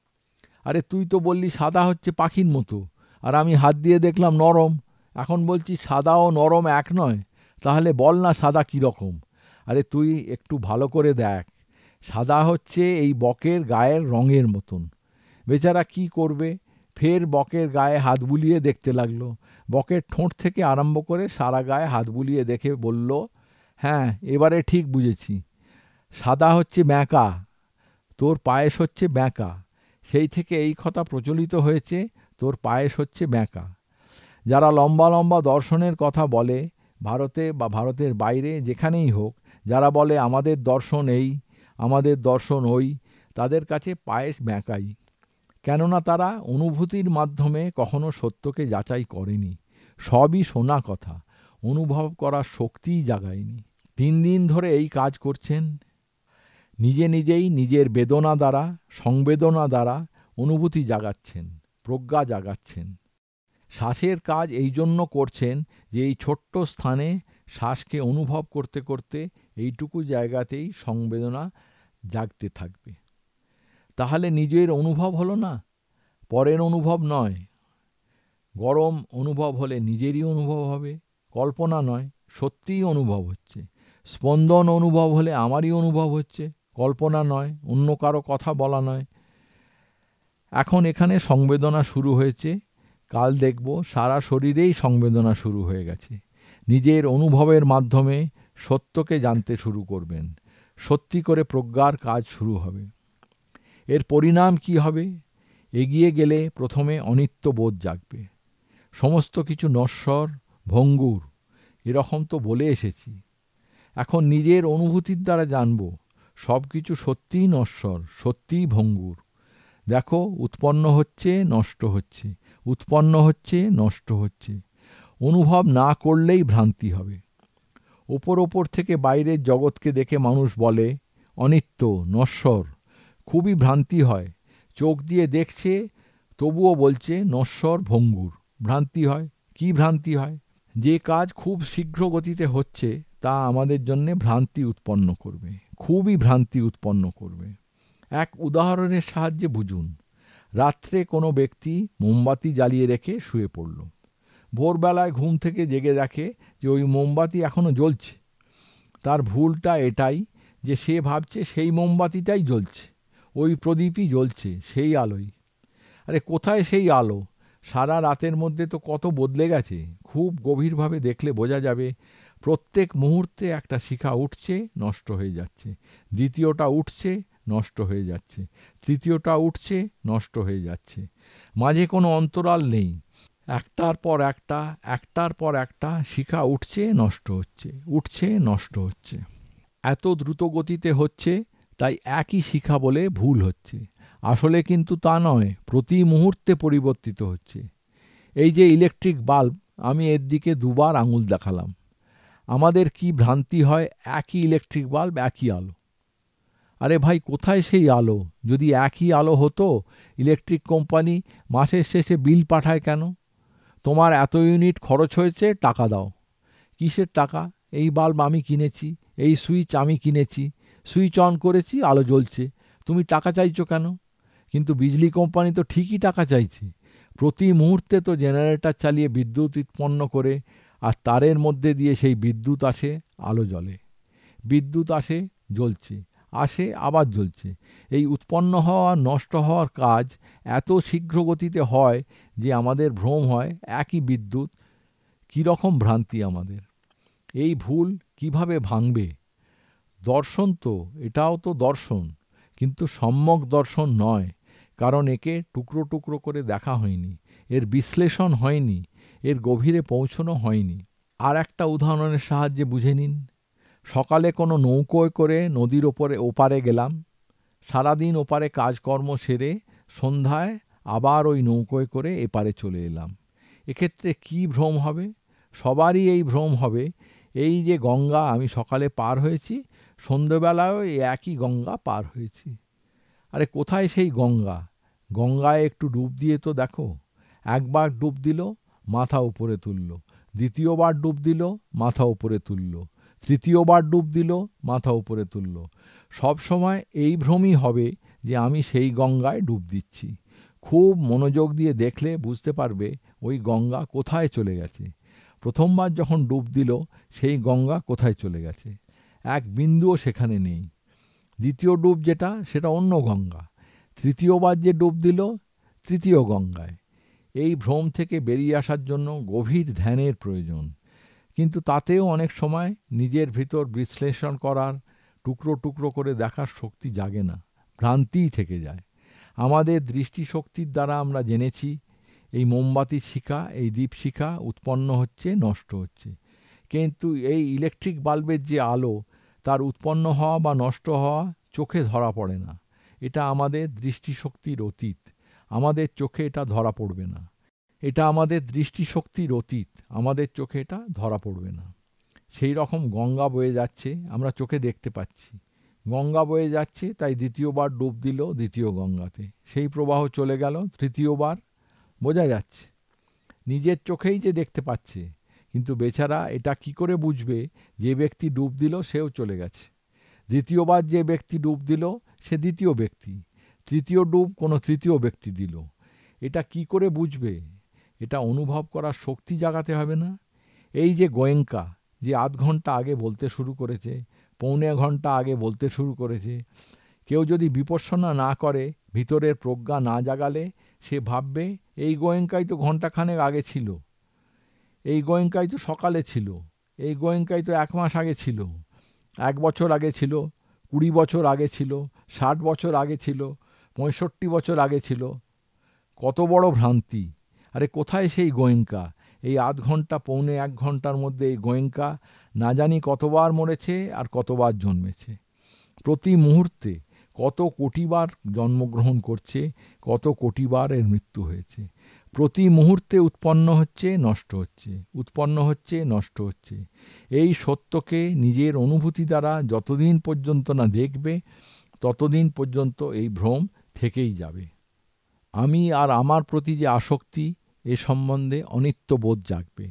আরে তুই তো বললি সাদা হচ্ছে পাখির মতো, আর আমি হাত দিয়ে দেখলাম নরম। এখন বলছি সাদা ও নরম এক নয়, তাহলে বল না সাদা কীরকম? আরে তুই একটু ভালো করে দেখ, সাদা হচ্ছে এই বকের গায়ের রঙের মতন। বেচারা কি করবে, ফের বকের গায়ে হাত বুলিয়ে দেখতে লাগলো। বকের ঠোঁট থেকে আরম্ভ করে সারা গায়ে হাত বুলিয়ে দেখে বলল, হ্যাঁ এবারে ঠিক বুঝেছি, সাদা হচ্ছে ব্যাঁকা, তোর পায়েস হচ্ছে ব্যাঁকা। সেই থেকে এই কথা প্রচলিত হয়েছে, তোর পায়েস হচ্ছে ব্যাঁকা। যারা লম্বা লম্বা দর্শনের কথা বলে, ভারতে বা ভারতের বাইরে যেখানেই হোক, যারা বলে আমাদের দর্শন এই, আমাদের দর্শন ওই, তাদের কাছে পায়েস ব্যাঁকাই। কেননা তারা অনুভূতির মাধ্যমে কখনো সত্যকে যাচাই করেনি। সবই শোনা কথা, অনুভব করার শক্তিই জাগায়নি। 3 দিন ধরে এই কাজ করছেন। নিজে নিজেই নিজের বেদনা দ্বারা, সংবেদনা দ্বারা অনুভূতি জাগাচ্ছেন, প্রজ্ঞা জাগাচ্ছেন। শ্বাসের কাজ এই জন্য করছেন যে এই ছোট্ট স্থানে শ্বাসকে অনুভব করতে করতে এইটুকু জায়গাতেই সংবেদনা জাগতে থাকবে। তাহলে নিজের অনুভব হলো না, পরের অনুভব নয়। গরম অনুভব হলে নিজেরই অনুভব হবে, কল্পনা নয়, সত্যিই অনুভব হচ্ছে। স্পন্দন অনুভব হলে আমারই অনুভব হচ্ছে, কল্পনা নয়, অন্য কারো কথা বলা নয়। এখন এখানে সংবেদনা শুরু হয়েছে, কাল দেখব সারা শরীরেই সংবেদনা শুরু হয়ে গেছে। নিজের অনুভবের মাধ্যমে সত্যকে জানতে শুরু করবেন, সত্যি করে প্রজ্ঞার কাজ শুরু হবে। এর পরিণাম কি হবে? এগিয়ে গেলে প্রথমে অনিত্য বোধ জাগবে। সমস্ত কিছু নশ্বর, ভঙ্গুর, এরকম তো বলে এসেছি। এখন নিজের অনুভূতির দ্বারা জানব সব কিছু সত্যিই নশ্বর, সত্যিই ভঙ্গুর। দেখো উৎপন্ন হচ্ছে, নষ্ট হচ্ছে, উৎপন্ন হচ্ছে, নষ্ট হচ্ছে। অনুভব না করলেই ভ্রান্তি হবে। ওপর ওপর থেকে বাইরের জগৎকে দেখে মানুষ বলে অনিত্য, নশ্বর, খুবই ভ্রান্তি হয়। চোখ দিয়ে দেখছে তবুও বলছে নশ্বর, ভঙ্গুর। ভ্রান্তি হয়। কি ভ্রান্তি হয়? যে কাজ খুব শীঘ্র গতিতে হচ্ছে তা আমাদের জন্যে ভ্রান্তি উৎপন্ন করবে, খুবই ভ্রান্তি উৎপন্ন করবে। এক উদাহরণের সাহায্যে বুঝুন। রাত্রে কোনো ব্যক্তি মোমবাতি জ্বালিয়ে রেখে শুয়ে পড়ল। ভোরবেলায় ঘুম থেকে জেগে দেখে যে ওই মোমবাতি এখনো জ্বলছে। তার ভুলটা এটাই যে সে ভাবছে সেই মোমবাতিটাই জ্বলছে, ওই প্রদীপই জ্বলছে, সেই আলোই। আরে কোথায় সেই আলো? সারা রাতের মধ্যে তো কত বদলে গেছে। খুব গভীরভাবে দেখলে বোঝা যাবে প্রত্যেক মুহূর্তে একটা শিখা উঠছে, নষ্ট হয়ে যাচ্ছে, দ্বিতীয়টা উঠছে, নষ্ট হয়ে যাচ্ছে, তৃতীয়টা উঠছে, নষ্ট হয়ে যাচ্ছে। মাঝে কোনো অন্তরাল নেই। একটার পর একটা, একটার পর একটা শিখা উঠছে, নষ্ট হচ্ছে, উঠছে, নষ্ট হচ্ছে। এত দ্রুত গতিতে হচ্ছে, তাই একই শিখা বলে ভুল হচ্ছে। আসলে কিন্তু তা নয়, প্রতি মুহূর্তে পরিবর্তিত হচ্ছে। এই যে ইলেকট্রিক বাল্ব, আমি এর দিকে দুবার আঙুল দেখালাম। আমাদের কি ভ্রান্তি হয়, একই ইলেকট্রিক বাল্ব, একই আলো। আরে ভাই কোথায় সেই আলো? যদি একই আলো হতো, ইলেকট্রিক কোম্পানি মাসের শেষে বিল পাঠায় কেন? তোমার এত ইউনিট খরচ হয়েছে, টাকা দাও। কিসের টাকা? এই বাল্ব আমি কিনেছি, এই সুইচ আমি কিনেছি, সুইচ অন করেছি, আলো জ্বলছে, তুমি টাকা চাইছো কেন? কিন্তু বিজলি কোম্পানি তো ঠিকই টাকা চাইছে। প্রতি মুহূর্তে তো জেনারেটর চালিয়ে বিদ্যুৎ উৎপন্ন করে, আর তারের মধ্যে দিয়ে সেই বিদ্যুৎ আসে, আলো জ্বলে। বিদ্যুৎ আসে, জ্বলছে, আসে, আবার জ্বলছে। এই উৎপন্ন হওয়া নষ্ট হওয়ার কাজ এত শীঘ্র গতিতে হয় যে আমাদের ভ্রম হয় একই বিদ্যুৎ। কীরকম ভ্রান্তি আমাদের! এই ভুল কিভাবে ভাঙবে? দর্শন তো, এটাও তো দর্শন, কিন্তু সম্যক দর্শন নয়, কারণ একে টুকরো টুকরো করে দেখা হয়নি, এর বিশ্লেষণ হয়নি, এর গভীরে পৌঁছানো হয়নি। আর একটা উদাহরণের সাহায্যে বুঝে নিন। সকালে কোনো নৌকোয় করে নদীর ওপারে গেলাম, সারাদিন ওপারে কাজকর্ম সেরে সন্ধ্যায় আবার ওই নৌকোয় করে এপারে চলে এলাম। এক্ষেত্রে কী ভ্রম হবে? সবারই এই ভ্রম হবে, এই যে গঙ্গা আমি সকালে পার হয়েছি, সন্ধেবেলায়ও এই একই গঙ্গা পার হয়েছি। আরে কোথায় সেই গঙ্গা? গঙ্গায় একটু ডুব দিয়ে তো দেখো। একবার ডুব দিল, মাথা উপরে তুলল, দ্বিতীয়বার ডুব দিল, মাথা উপরে তুলল, তৃতীয়বার ডুব দিল, মাথা উপরে তুলল। সব সময় এই ভ্রমই হবে যে আমি সেই গঙ্গায় ডুব দিচ্ছি। খুব মনোযোগ দিয়ে দেখলে বুঝতে পারবে ওই গঙ্গা কোথায় চলে গেছে। প্রথমবার যখন ডুব দিল, সেই গঙ্গা কোথায় চলে গেছে? এক বিন্দুও সেখানে নেই। দ্বিতীয় ডুব যেটা, সেটা অন্য গঙ্গা। তৃতীয়বার যে ডুব দিল, তৃতীয় গঙ্গায়। এই ভ্রম থেকে বেরিয়ে আসার জন্য গভীর ধ্যানের প্রয়োজন, কিন্তু তাতেও অনেক সময় নিজের ভিতর বিশ্লেষণ করার, টুকরো টুকরো করে দেখার শক্তি জাগে না, ভ্রান্তিই থেকে যায়। আমাদের দৃষ্টিশক্তির দ্বারা আমরা জেনেছি এই মোমবাতির শিখা, এই দীপশিখা উৎপন্ন হচ্ছে, নষ্ট হচ্ছে। কিন্তু এই ইলেকট্রিক বাল্বের যে আলো, তার উৎপন্ন হওয়া বা নষ্ট হওয়া চোখে ধরা পড়ে না। এটা আমাদের দৃষ্টিশক্তির অতীত, আমাদের চোখে এটা ধরা পড়বে না। এটা আমাদের দৃষ্টিশক্তির অতীত, আমাদের চোখে এটা ধরা পড়বে না। সেই রকম গঙ্গা বয়ে যাচ্ছে, আমরা চোখে দেখতে পাচ্ছি। গঙ্গা বয়ে যাচ্ছে, তাই দ্বিতীয়বার ডুব দিল দ্বিতীয় গঙ্গাতে, সেই প্রবাহ চলে গেল তৃতীয়বার। বোঝা যাচ্ছে নিজের চোখেই যে দেখতে পাচ্ছে, কিন্তু বেচারা এটা কি করে বুঝবে যে ব্যক্তি ডুব দিল সেও চলে গেছে। দ্বিতীয়বার যে ব্যক্তি ডুব দিল সে দ্বিতীয় ব্যক্তি, তৃতীয় ডুব কোনো তৃতীয় ব্যক্তি দিল। এটা কি করে বুঝবে? এটা অনুভব করার শক্তি জাগাতে হবে না? এই যে গোয়েঙ্কা, যে আধ ঘন্টা আগে বলতে শুরু করেছে, পৌনে ঘন্টা আগে বলতে শুরু করেছে, কেউ যদি বিপর্যনা না করে, ভিতরের প্রজ্ঞা না জাগালে, সে ভাববে এই গোয়েঙ্কাই তো ঘন্টাখানেক আগে ছিল, এই গোয়েঙ্কাই তো সকালে ছিল, এই গোয়েঙ্কাই তো 1 মাস আগে ছিল, 1 বছর আগে ছিল, 20 বছর আগে ছিল, 60 বছর আগে ছিল, 65 বছর আগে ছিল। কত বড় ভ্রান্তি! আরে কোথায় সেই গোয়েঙ্কা? এই আধ ঘন্টা, পৌনে 1 ঘন্টার মধ্যে এই গোয়েঙ্কা না জানি কতবার মরেছে আর কতবার জন্মেছে। প্রতি মুহূর্তে কত কোটিবার জন্মগ্রহণ করছে, কত কোটিবার এর মৃত্যু হয়েছে। প্রতি মুহূর্তে উৎপন্ন হচ্ছে, নষ্ট হচ্ছে, উৎপন্ন হচ্ছে, নষ্ট হচ্ছে। এই সত্যকে নিজের অনুভূতি দ্বারা যতদিন পর্যন্ত না দেখবে, ততদিন পর্যন্ত এই ভ্রম থেকেই যাবে। আমি আর আমার প্রতি যে আসক্তি, এ সম্বন্ধে অনিত্যবোধ জাগবে।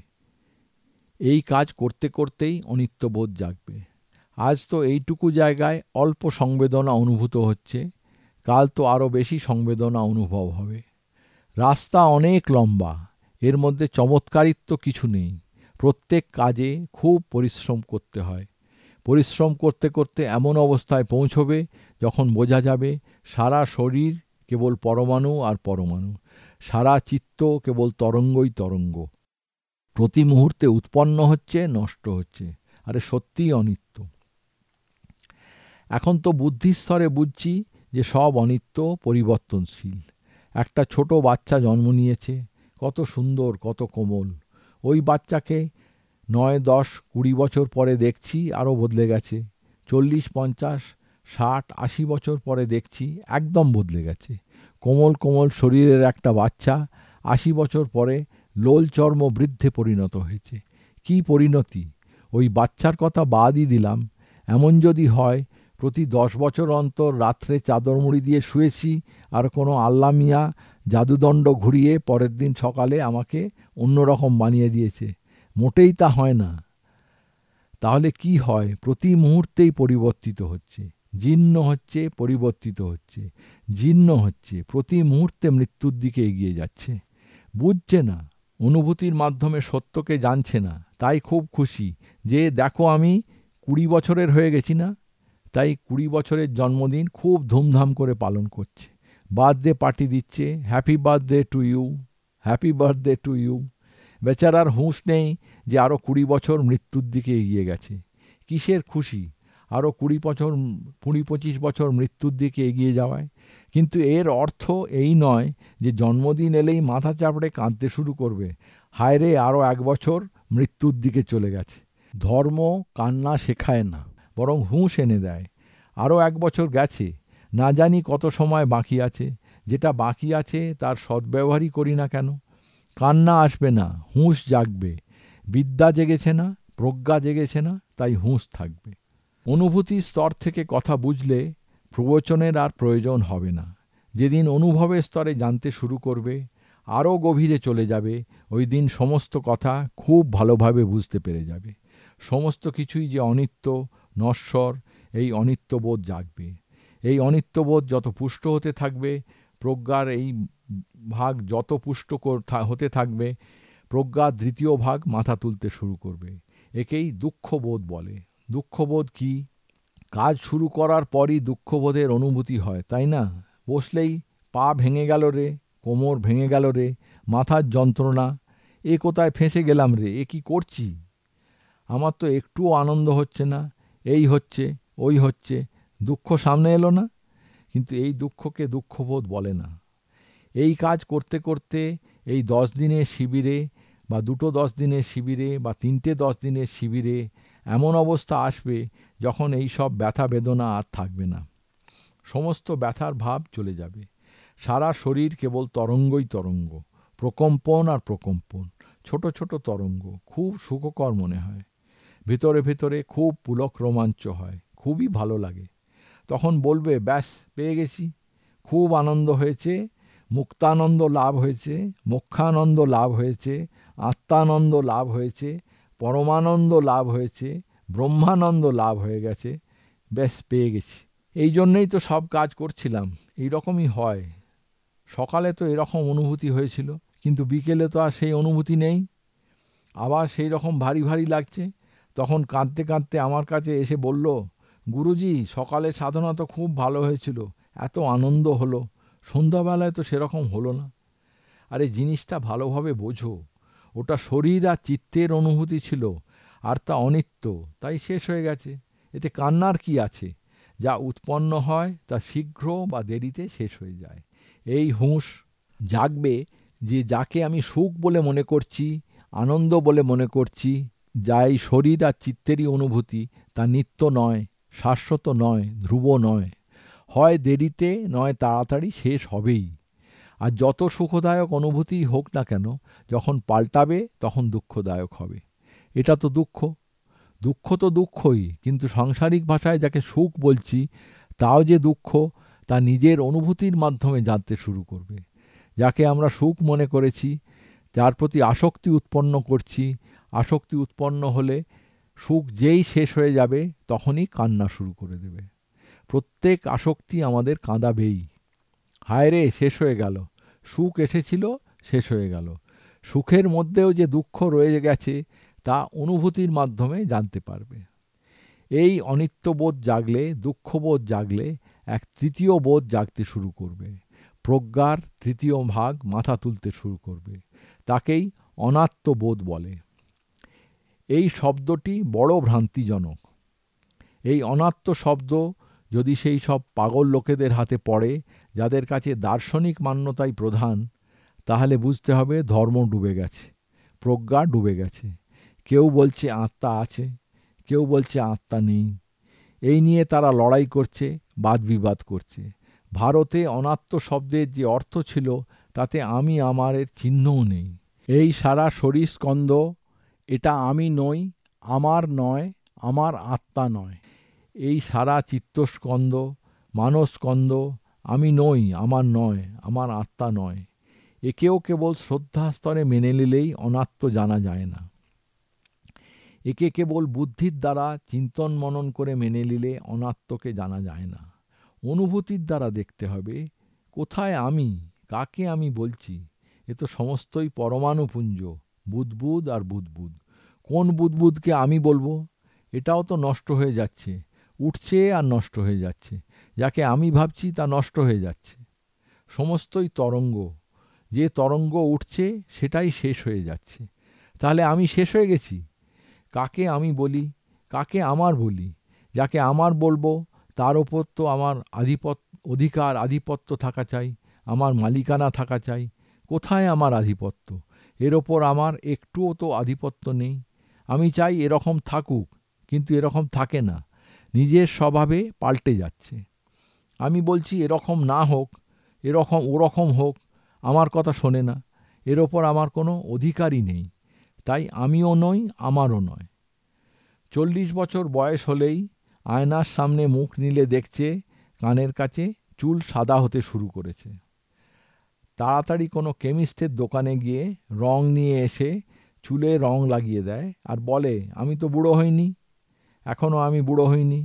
এই কাজ করতে করতেই অনিত্যবোধ জাগবে। আজ তো এইটুকু জায়গায় অল্প সংবেদনা অনুভূত হচ্ছে, কাল তো আরও বেশি সংবেদনা অনুভব হবে। রাস্তা অনেক লম্বা, এর মধ্যে চমৎকারিত্ব কিছু নেই। প্রত্যেক কাজে খুব পরিশ্রম করতে হয়। পরিশ্রম করতে করতে এমন অবস্থায় পৌঁছবে যখন বোঝা যাবে সারা শরীর কেবল পরমাণু আর পরমাণু, সারা চিত্ত কেবল তরঙ্গই তরঙ্গ। প্রতি মুহূর্তে উৎপন্ন হচ্ছে, নষ্ট হচ্ছে। আরে সত্যিই অনিত্য। এখন তো বুদ্ধির স্তরে বুঝছি যে সব অনিত্য, পরিবর্তনশীল। একটা ছোট বাচ্চা জন্ম নিয়েছে, কত সুন্দর, কত কোমল। ওই বাচ্চাকে 9, 10, 20 বছর পরে দেখছি আরও বদলে গেছে। 40, 50, 60, 80 বছর পরে দেখছি একদম বদলে গেছে। কোমল কোমল শরীরের একটা বাচ্চা 80 বছর পরে লোল চর্ম বৃদ্ধে পরিণত হয়েছে। কি পরিণতি! ওই বাচ্চার কথা বাদই দিলাম। এমন যদি হয় প্রতি 10 বছর অন্তর রাত্রে চাদর মুড়ি দিয়ে শুয়েছি, আর কোনো আল্লা মিয়া জাদুদণ্ড ঘুরিয়ে পরের দিন সকালে আমাকে অন্যরকম বানিয়ে দিয়েছে, মোটেই তা হয় না। তাহলে কি হয়? প্রতি মুহূর্তেই পরিবর্তিত হচ্ছে, জীর্ণ হচ্ছে, পরিবর্তিত হচ্ছে, জীর্ণ হচ্ছে, প্রতি মুহূর্তে মৃত্যুর দিকে এগিয়ে যাচ্ছে। বুঝছে না, অনুভূতির মাধ্যমে সত্যকে জানছে না। তাই খুব খুশি যে দেখো আমি 20 বছরের হয়ে গেছি না। তাই 20 বছরের জন্মদিন খুব ধুমধাম করে পালন করছে, বার্থডে পার্টি দিচ্ছে, happy birthday to you, happy birthday to you. বেচারার হুঁশ নেই যে আরও 20 বছর মৃত্যুর দিকে এগিয়ে গেছে। কিসের খুশি আরও 20-25 বছর মৃত্যুর দিকে এগিয়ে যাওয়ায়? কিন্তু এর অর্থ এই নয় যে জন্মদিন এলেই মাথা চাপড়ে কাঁদতে শুরু করবে, হায় রে আরও 1 বছর মৃত্যুর দিকে চলে গেছে। ধর্ম কান্না শেখায় না, বরং হুঁশ এনে দেয়। আরও 1 বছর গেছে, না জানি কত সময় বাকি আছে, যেটা বাকি আছে তার সদ্ব্যবহারই করি না কেন? কান্না আসবে না, হুঁশ জাগবে। বিদ্যা জেগেছে না, প্রজ্ঞা জেগেছে না, তাই হুঁশ থাকবে। অনুভূতির স্তর থেকে কথা বুঝলে প্রবচনের আর প্রয়োজন হবে না। যেদিন অনুভবের স্তরে জানতে শুরু করবে, আরও গভীরে চলে যাবে, ওই দিন সমস্ত কথা খুব ভালোভাবে বুঝতে পেরে যাবে। সমস্ত কিছুই যে অনিত্য, নশ্বর, এই অনিত্যবোধ জাগবে। এই অনিত্যবোধ যত পুষ্ট হতে থাকবে, প্রজ্ঞার এই ভাগ যত পুষ্ট হতে থাকবে, প্রজ্ঞার দ্বিতীয় ভাগ মাথা তুলতে শুরু করবে। একেই দুঃখবোধ বলে। দুঃখবোধ কি? কাজ শুরু করার পরই দুঃখবোধের অনুভূতি হয়, তাই না? বসলেই পা ভেঙে গেল রে, কোমর ভেঙে গেল রে, মাথার যন্ত্রণা, এ কোথায় ফেঁসে গেলাম রে, এ কি করছি? আমার তো একটুও আনন্দ হচ্ছে না, এই হচ্ছে ওই হচ্ছে, দুঃখ সামনে এলো না? কিন্তু এই দুঃখকে দুঃখবোধ বলে না। এই কাজ করতে করতে এই 10 দিনের শিবিরে বা 10 দিনের শিবিরে বা 10 দিনের শিবিরে এমন অবস্থা আসবে যখন এই সব ব্যথা বেদনা আর থাকবে না। সমস্ত ব্যথার ভাব চলে যাবে। সারা শরীর কেবল তরঙ্গই তরঙ্গ, প্রকম্পন আর প্রকম্পন, ছোট ছোট তরঙ্গ, খুব সুখকর মনে হয়। ভেতরে ভেতরে খুব পুলক রোমাঞ্চ হয়, খুবই ভালো লাগে। তখন বলবে, ব্যাস পেয়ে গেছি, খুব আনন্দ হয়েছে, মুক্তানন্দ লাভ হয়েছে, মোক্ষানন্দ লাভ হয়েছে, আত্মানন্দ লাভ হয়েছে, পরমানন্দ লাভ হয়েছে, ব্রহ্মানন্দ লাভ হয়ে গেছে, ব্যাস পেয়ে গেছি। এই জন্যেই তো সব কাজ করছিলাম। এই রকমই হয়। সকালে তো এরকম অনুভূতি হয়েছিল, কিন্তু বিকেলে তো আর সেই অনুভূতি নেই। আবার সেই রকম ভারী ভারী লাগছে। তখন কাঁদতে কাঁদতে আমার কাছে এসে বলল, গুরুজি সকালে সাধনা তো খুব ভালো হয়েছিল, এত আনন্দ হলো, সন্ধ্যাবেলায় তো সেরকম হলো না। আরে জিনিসটা ভালোভাবে বোঝো, ওটা শরীর আর চিত্তের অনুভূতি ছিল, আর তা অনিত্য, তাই শেষ হয়ে গেছে। এতে কান্নার কি আছে? যা উৎপন্ন হয় তা শীঘ্র বা দেরিতে শেষ হয়ে যায়। এই হুঁশ জাগবে যে যাকে আমি সুখ বলে মনে করছি, আনন্দ বলে মনে করছি, যা এই শরীর আর চিত্তেরই অনুভূতি, তা নিত্য নয়, শাশ্বত নয়, ধ্রুব নয়। হয় দেরিতে নয় তাড়াতাড়ি শেষ হবেই। আর যত সুখদায়ক অনুভূতিই হোক না কেন, যখন পাল্টাবে তখন দুঃখদায়ক হবে। এটা তো দুঃখ। দুঃখ তো দুঃখই, কিন্তু সাংসারিক ভাষায় যাকে সুখ বলছি, তাও যে দুঃখ তা নিজের অনুভূতির মাধ্যমে জানতে শুরু করবে। যাকে আমরা সুখ মনে করেছি, যার প্রতি আসক্তি উৎপন্ন করছি, আসক্তি উৎপন্ন হলে সুখ যেই শেষ হয়ে যাবে তখনই কান্না শুরু করে দেবে। প্রত্যেক আসক্তি আমাদের কাঁদাবেই। হায় রে শেষ হয়ে গেল, সুখ এসেছিল, শেষ হয়ে গেল। সুখের মধ্যেও যে দুঃখ রয়ে গেছে তা অনুভূতির মাধ্যমে জানতে পারবে। এই অনিত্যবোধ জাগলে, দুঃখবোধ জাগলে এক তৃতীয় বোধ জাগতে শুরু করবে। প্রজ্ঞার তৃতীয় ভাগ মাথা তুলতে শুরু করবে। তাকেই অনাত্মবোধ বলে। এই শব্দটি বড় ভ্রান্তিজনক। এই অনাত্ম শব্দ যদি সেই সব পাগল লোকেদের হাতে পড়ে যাদের কাছে দার্শনিক মান্যতাই প্রধান, তাহলে বুঝতে হবে ধর্ম ডুবে গেছে, প্রজ্ঞা ডুবে গেছে। কেউ বলছে আত্মা আছে, কেউ বলছে আত্মা নেই। এই নিয়ে তারা লড়াই করছে, বাদ বিবাদ করছে। ভারতে অনাত্ম শব্দের যে অর্থ ছিল তাতে আমি আমারের চিহ্নও নেই। এই সারা শরীর স্কন্ধ, এটা আমি নই, আমার নয়, আমার আত্মা নয়। এই সারা চিত্তস্কন্ধ, মানসস্কন্ধ, আমি নই, আমার নয়, আমার আত্মা নয়। একেও কেবল শ্রদ্ধাস্তরে মেনে নিলেই অনাত্ম জানা যায় না। একে কেবল বুদ্ধির দ্বারা চিন্তন মনন করে মেনে নিলে অনাত্মকে জানা যায় না। অনুভূতির দ্বারা দেখতে হবে, কোথায় আমি, কাকে আমি বলছি? এ তো সমস্তই পরমাণুপুঞ্জ, বুদ্বুদ আর বুদ্বুদ। কোন বুদ্বুদকে আমি বলবো? এটাও তো নষ্ট হয়ে যাচ্ছে, উঠছে আর নষ্ট হয়ে যাচ্ছে। যাকে আমি ভাবছি তা নষ্ট হয়ে যাচ্ছে। সমস্তই তরঙ্গ, যে তরঙ্গ উঠছে সেটাই শেষ হয়ে যাচ্ছে। তাহলে আমি শেষ হয়ে গেছি। কাকে আমি বলি, কাকে আমার বলি? যাকে আমার বলবো তার ওপর তো আমার আধিপত্য থাকা চাই, আমার মালিকানা থাকা চাই। কোথায় আমার আধিপত্য? এর ওপর আমার একটুও তো আধিপত্য নেই। আমি চাই এরকম থাকুক, কিন্তু এরকম থাকে না, নিজের স্বভাবে পাল্টে যাচ্ছে। আমি বলছি এরকম না হোক, ওরকম হোক, আমার কথা শোনে না। এর ওপর আমার কোনো অধিকারই নেই। তাই আমিও নই, আমারও নয়। 40 বছর বয়স হলেই আয়নার সামনে মুখ নিলে দেখছে কানের কাছে চুল সাদা হতে শুরু করেছে। তাড়াতাড়ি কোনো কেমিস্টের দোকানে গিয়ে রং নিয়ে এসে চুলে রং লাগিয়ে দেয় আর বলে, আমি তো বুড়ো হইনি, এখনও আমি বুড়ো হইনি।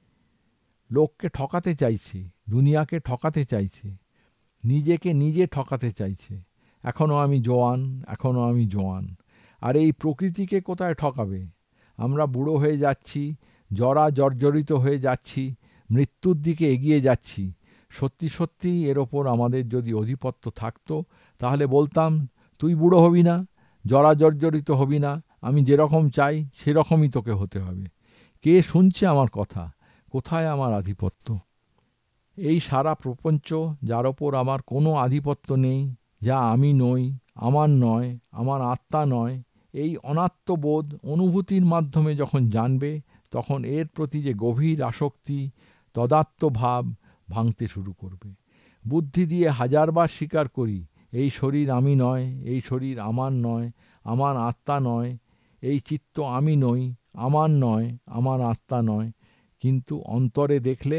লোককে ঠকাতে চাইছে, দুনিয়াকে ঠকাতে চাইছে, নিজেকে নিজে ঠকাতে চাইছে। এখনও আমি জোয়ান, এখনও আমি জোয়ান। আর এই প্রকৃতিকে কোথায় ঠকাবে? আমরা বুড়ো হয়ে যাচ্ছি, জর্জরিত হয়ে যাচ্ছি, মৃত্যুর দিকে এগিয়ে যাচ্ছি। সত্যি সত্যি এর ওপর আমাদের যদি আধিপত্য থাকতো, তাহলে বলতাম, তুই বুড়ো হবি না, জর্জরিত হবি না, আমি যেরকম চাই সেরকমই তোকে হতে হবে। কে শুনছে আমার কথা? কোথায় আমার আধিপত্য? এই সারা প্রপঞ্চ, যার ওপর আমার কোনো আধিপত্য নেই, যা আমি নই, আমার নয়, আমার আত্মা নয়, এই অনাত্মবোধ অনুভূতির মাধ্যমে যখন জানবে, তখন এর প্রতি যে গভীর আসক্তি, তদাত্মভাব ভাঙতে শুরু করবে। বুদ্ধি দিয়ে হাজারবার স্বীকার করি, এই শরীর আমি নয়, এই শরীর আমার নয়, আমার আত্মা নয়, এই চিত্ত আমি নই, আমার নয়, আমার আত্মা নয়। কিন্তু অন্তরে দেখলে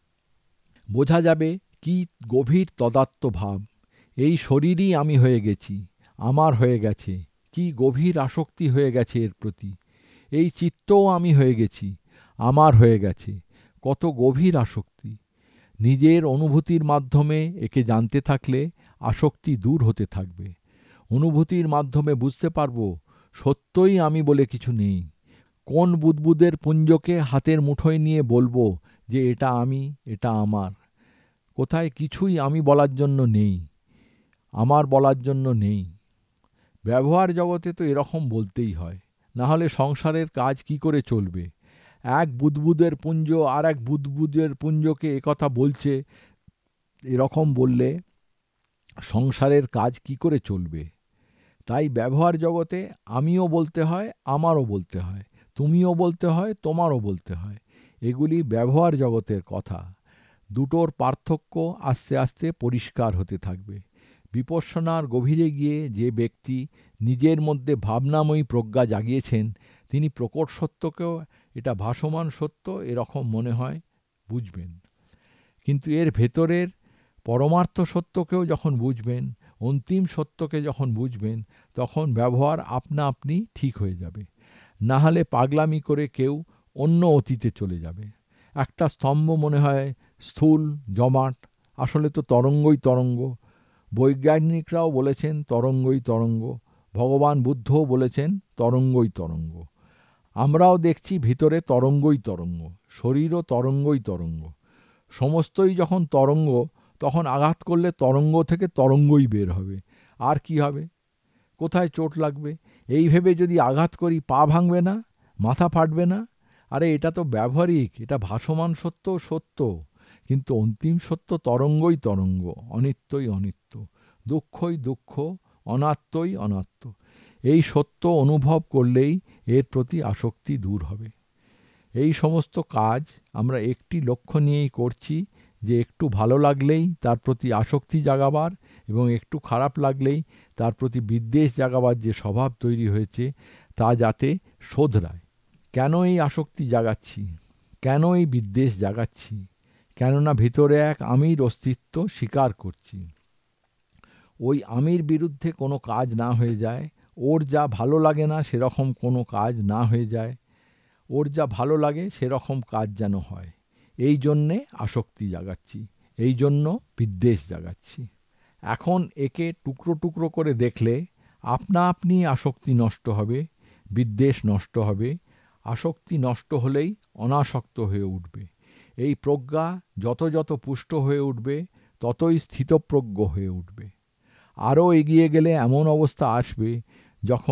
বোঝা যাবে কি গভীর তদাত্মভাব। এই শরীরই আমি হয়ে গেছি, আমার হয়ে গেছে, কি গভীর আসক্তি হয়ে গেছে এর প্রতি। এই চিত্তও আমি হয়ে গেছি, আমার হয়ে গেছে, কত গভীর আসক্তি। নিজের অনুভূতির মাধ্যমে একে জানতে থাকলে আসক্তি দূর হতে থাকবে। অনুভূতির মাধ্যমে বুঝতে পারবো সত্যই আমি বলে কিছু নেই। কোন বুদবুদের পুঞ্জকে হাতের মুঠোয় নিয়ে বলবো যে এটা আমি, এটা আমার? কোথায় কিছুই আমি বলার জন্য নেই, আমার বলার জন্য নেই। ব্যবহার জগতে তো এরকম বলতেই হয়, না হলে সংসারের কাজ কি করে চলবে? এক বুদবুদের পুঞ্জ আর এক বুদবুদের পুঞ্জকে একথা বলছে, এরকম বললে সংসারের কাজ কি করে চলবে? তাই ব্যবহার জগতে আমিও বলতে হয়, আমারও বলতে হয়, তুমিও বলতে হয়, তোমারও বলতে হয়। এগুলি ব্যবহার জগতের কথা। দুটোর পার্থক্য আস্তে আস্তে পরিষ্কার হতে থাকবে। বিপশ্বনার গভীরে গিয়ে যে ব্যক্তি নিজের মধ্যে ভাবনাময়ী প্রজ্ঞা জাগিয়েছেন, তিনি প্রকট সত্যকেও এটা ভাসমান সত্য এরকম মনে হয় বুঝবেন। কিন্তু এর ভেতরের পরমার্থ সত্যকেও যখন বুঝবেন, অন্তিম সত্যকে যখন বুঝবেন, তখন ব্যবহার আপনা আপনি ঠিক হয়ে যাবে। না হলে পাগলামি করে কেউ অন্য অতীতে চলে যাবে। একটা স্তম্ভ মনে হয় স্থূল, জমাট, আসলে তো তরঙ্গই তরঙ্গ। বৈজ্ঞানিকরাও বলেছেন তরঙ্গই তরঙ্গ, ভগবান বুদ্ধও বলেছেন তরঙ্গই তরঙ্গ। আমরাও দেখছি ভিতরে তরঙ্গই তরঙ্গ, শরীরও তরঙ্গই তরঙ্গ। সমস্তই যখন তরঙ্গ, তখন আঘাত করলে তরঙ্গ থেকে তরঙ্গই বের হবে। আর কি হবে? কোথায় চোট লাগবে? এই ভেবে যদি আঘাত করি, পা ভাঙবে না, মাথা ফাটবে না? আরে এটা তো ব্যবহারিক, এটা ভাসমান সত্য সত্য, কিন্তু অন্তিম সত্য তরঙ্গই তরঙ্গ, অনিত্যই অনিত্য, দুঃখই দুঃখ, অনাত্মই অনাত্ম। এই সত্য অনুভব করলেই এর প্রতি আসক্তি দূর হবে। এই সমস্ত কাজ আমরা একটি লক্ষ্য নিয়েই করছি, যে একটু ভালো লাগলেই তার প্রতি আসক্তি জাগাবার, এবং একটু খারাপ লাগলেই তার প্রতি বিদ্বেষ জাগাবার যে স্বভাব তৈরি হয়েছে, তা যাতে শোধরায়। কেন এই আসক্তি জাগাচ্ছি? কেন এই বিদ্বেষ জাগাচ্ছি? কেননা ভিতরে এক আমির অস্তিত্ব স্বীকার করছি। ওই আমির বিরুদ্ধে কোনো কাজ না হয়ে যায়, ওর যা ভালো লাগে না সেরকম কোনো কাজ না হয়ে যায়, ওর যা ভালো লাগে সেরকম কাজ যেন হয়। এই জন্যে আসক্তি জাগাচ্ছি, এই জন্য বিদ্বেষ জাগাচ্ছি। এখন একে টুকরো টুকরো করে দেখলে আপনা আপনি আসক্তি নষ্ট হবে, বিদ্বেষ নষ্ট হবে। আসক্তি নষ্ট হলেই অনাসক্ত হয়ে উঠবে। এই প্রজ্ঞা যত যত পুষ্ট হয়ে উঠবে, ততই স্থিতপ্রজ্ঞ হয়ে উঠবে। আরও এগিয়ে গেলে এমন অবস্থা আসবে, যখন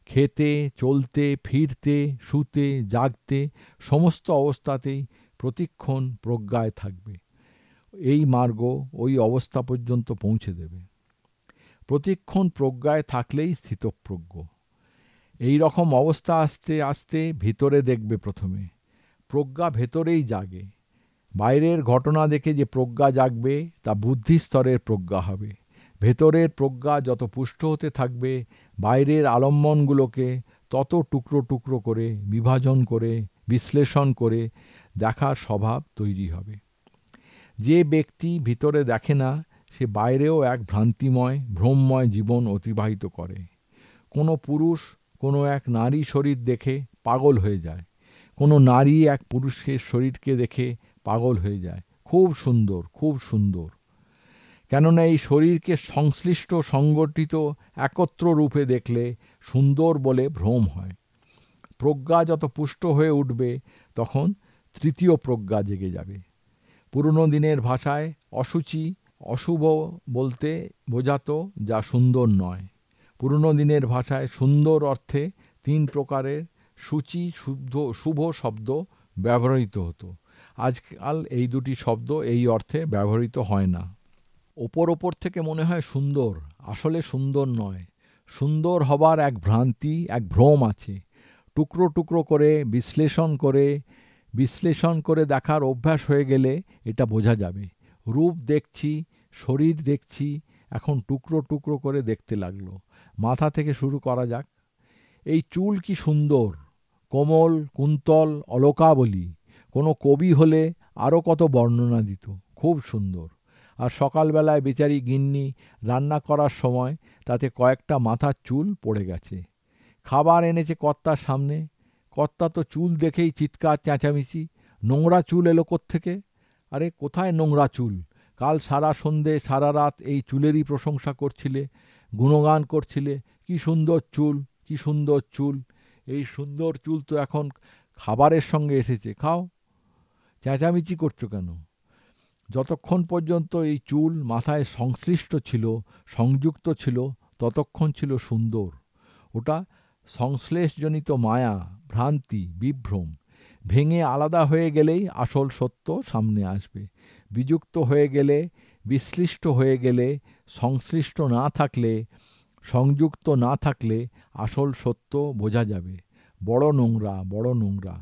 খেতে, চলতে, ফিরতে, শুতে, জাগতে সমস্ত অবস্থাতেই প্রতিক্ষণ প্রজ্ঞায় থাকবে। এই মার্গ ওই অবস্থা পর্যন্ত পৌঁছে দেবে। প্রতিক্ষণ প্রজ্ঞায় থাকলেই স্থিতপ্রজ্ঞ। এই রকম অবস্থা আস্তে আস্তে ভিতরে দেখবে। প্রথমে প্রজ্ঞা ভেতরেই জাগে। বাইরের ঘটনা দেখে যে প্রজ্ঞা জাগবে তা বুদ্ধিস্তরের প্রজ্ঞা হবে। ভেতরের প্রজ্ঞা যত পুষ্ট হতে থাকবে, বাইরের আলম্বনগুলোকে তত টুকরো টুকরো করে, বিভাজন করে, বিশ্লেষণ করে দেখার স্বভাব তৈরি হবে। যে ব্যক্তি ভিতরে দেখে না, সে বাইরেও এক ভ্রান্তিময়, ভ্রমময় জীবন অতিবাহিত করে। কোনো পুরুষ কোনো এক নারী শরীর দেখে পাগল হয়ে যায়। কোনো নারী এক পুরুষের শরীরকে দেখে পাগল হয়ে যায়। খুব সুন্দর, খুব সুন্দর। কেননা এই শরীরকে সংশ্লিষ্ট, সংগঠিত, একত্র রূপে দেখলে সুন্দর বলে ভ্রম হয়। প্রজ্ঞা যত পুষ্ট হয়ে উঠবে, তখন তৃতীয় প্রজ্ঞা জেগে যাবে। পুরনো দিনের ভাষায় অশুচি, অশুভ বলতে বোঝাতো যা সুন্দর নয়। পুরনো দিনের ভাষায় সুন্দর অর্থে 3 প্রকারের সূচি, শুভ শব্দ ব্যবহৃত হতো। আজকাল এই দুটি শব্দ এই অর্থে ব্যবহৃত হয় না। ওপর ওপর থেকে মনে হয় সুন্দর, আসলে সুন্দর নয়। সুন্দর হবার এক ভ্রান্তি, এক ভ্রম আছে। টুকরো টুকরো করে বিশ্লেষণ করে দেখার অভ্যাস হয়ে গেলে এটা বোঝা যাবে। রূপ দেখছি, শরীর দেখছি, এখন টুকরো টুকরো করে দেখতে লাগলো। মাথা থেকে শুরু করা যাক। এই চুল কি সুন্দর, কোমল, কুন্তল, অলকাবলী। কোনো কবি হলে আরও কত বর্ণনা দিত, খুব সুন্দর। আর সকালবেলায় বেচারি গিন্নি রান্না করার সময় তাতে কয়েকটা মাথার চুল পড়ে গেছে। খাবার এনেছে কর্তার সামনে, কর্তা তো চুল দেখেই চিৎকার চেঁচামেচি, নোংরা চুল এলো কোত্থেকে? আরে কোথায় নোংরা চুল? কাল সারা সন্ধে সারা রাত এই চুলেরই প্রশংসা করছিলে, গুণগান করছিলে, কি সুন্দর চুল, কি সুন্দর চুল। এই সুন্দর চুল তো এখন খাবারের সঙ্গে এসেছে, খাও। চেঁচামেচি করছো কেন? যতক্ষণ পর্যন্ত এই চুল মাথায় সংশ্লিষ্ট ছিল, সংযুক্ত ছিল, ততক্ষণ ছিল সুন্দর। ওটা সংশ্লেষজনিত মায়া, ভ্রান্তি, বিভ্রম। ভেঙে আলাদা হয়ে গেলেই আসল সত্য সামনে আসবে। বিযুক্ত হয়ে গেলে, বিশ্লিষ্ট হয়ে গেলে, সংশ্লিষ্ট না থাকলে, সংযুক্ত না থাকলে আসল সত্য বোঝা যাবে। বড় নোংরা, বড় নোংরা।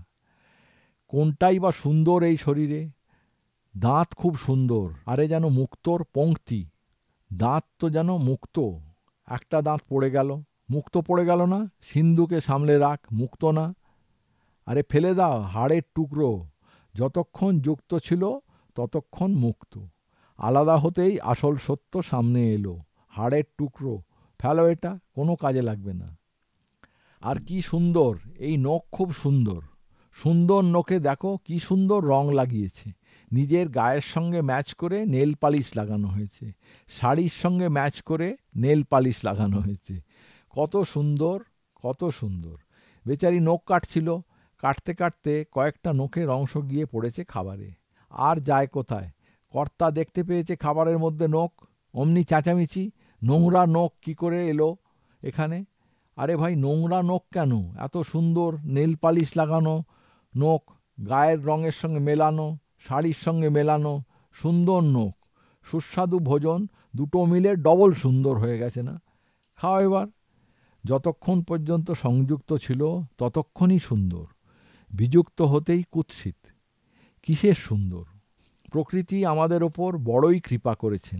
কোনটাই বা সুন্দর এই শরীরে? দাঁত খুব সুন্দর, আরে যেন মুক্তোর পংক্তি। দাঁত তো যেন মুক্ত, একটা দাঁত পড়ে গেল, মুক্ত পড়ে গেল না? সিন্ধুকে সামলে রাখ, মুক্ত না? আরে ফেলে দাও, হাড়ের টুকরো। যতক্ষণ যুক্ত ছিল ততক্ষণ মুক্ত। আলাদা হতেই আসল সত্য সামনে এলো। হাড়ের টুকরো, ফেলো, এটা কোনো কাজে লাগবে না। আর কি সুন্দর, এই নখ খুব সুন্দর। সুন্দর নখে দেখো কি সুন্দর রং লাগিয়েছে। নিজের গায়ের সঙ্গে ম্যাচ করে নেল পালিশ লাগানো হয়েছে, শাড়ির সঙ্গে ম্যাচ করে নেল পালিশ লাগানো হয়েছে। কত সুন্দর, কত সুন্দর। বেচারি নখ কাটছিল, কাটতে কাটতে কয়েকটা নখের অংশ গিয়ে পড়েছে খাবারে। আর যায় কোথায়? কর্তা দেখতে পেয়েছে খাবারের মধ্যে নখ, অমনি চেঁচামেচি, নোংরা নখ কি করে এলো এখানে? আরে ভাই, নোংরা নখ কেন? এত সুন্দর নেল পালিশ লাগানো নখ, গায়ের রঙের সঙ্গে মেলানো, শাড়ির সঙ্গে মেলানো, সুন্দর নখ। সুস্বাদু ভোজন, দুটো মিলে ডবল সুন্দর হয়ে গেছে না? খাও এবার। যতক্ষণ পর্যন্ত সংযুক্ত ছিল ততক্ষণই সুন্দর, বিযুক্ত হতেই কুৎসিত। কিসের সুন্দর? প্রকৃতি আমাদের ওপর বড়ই কৃপা করেছেন।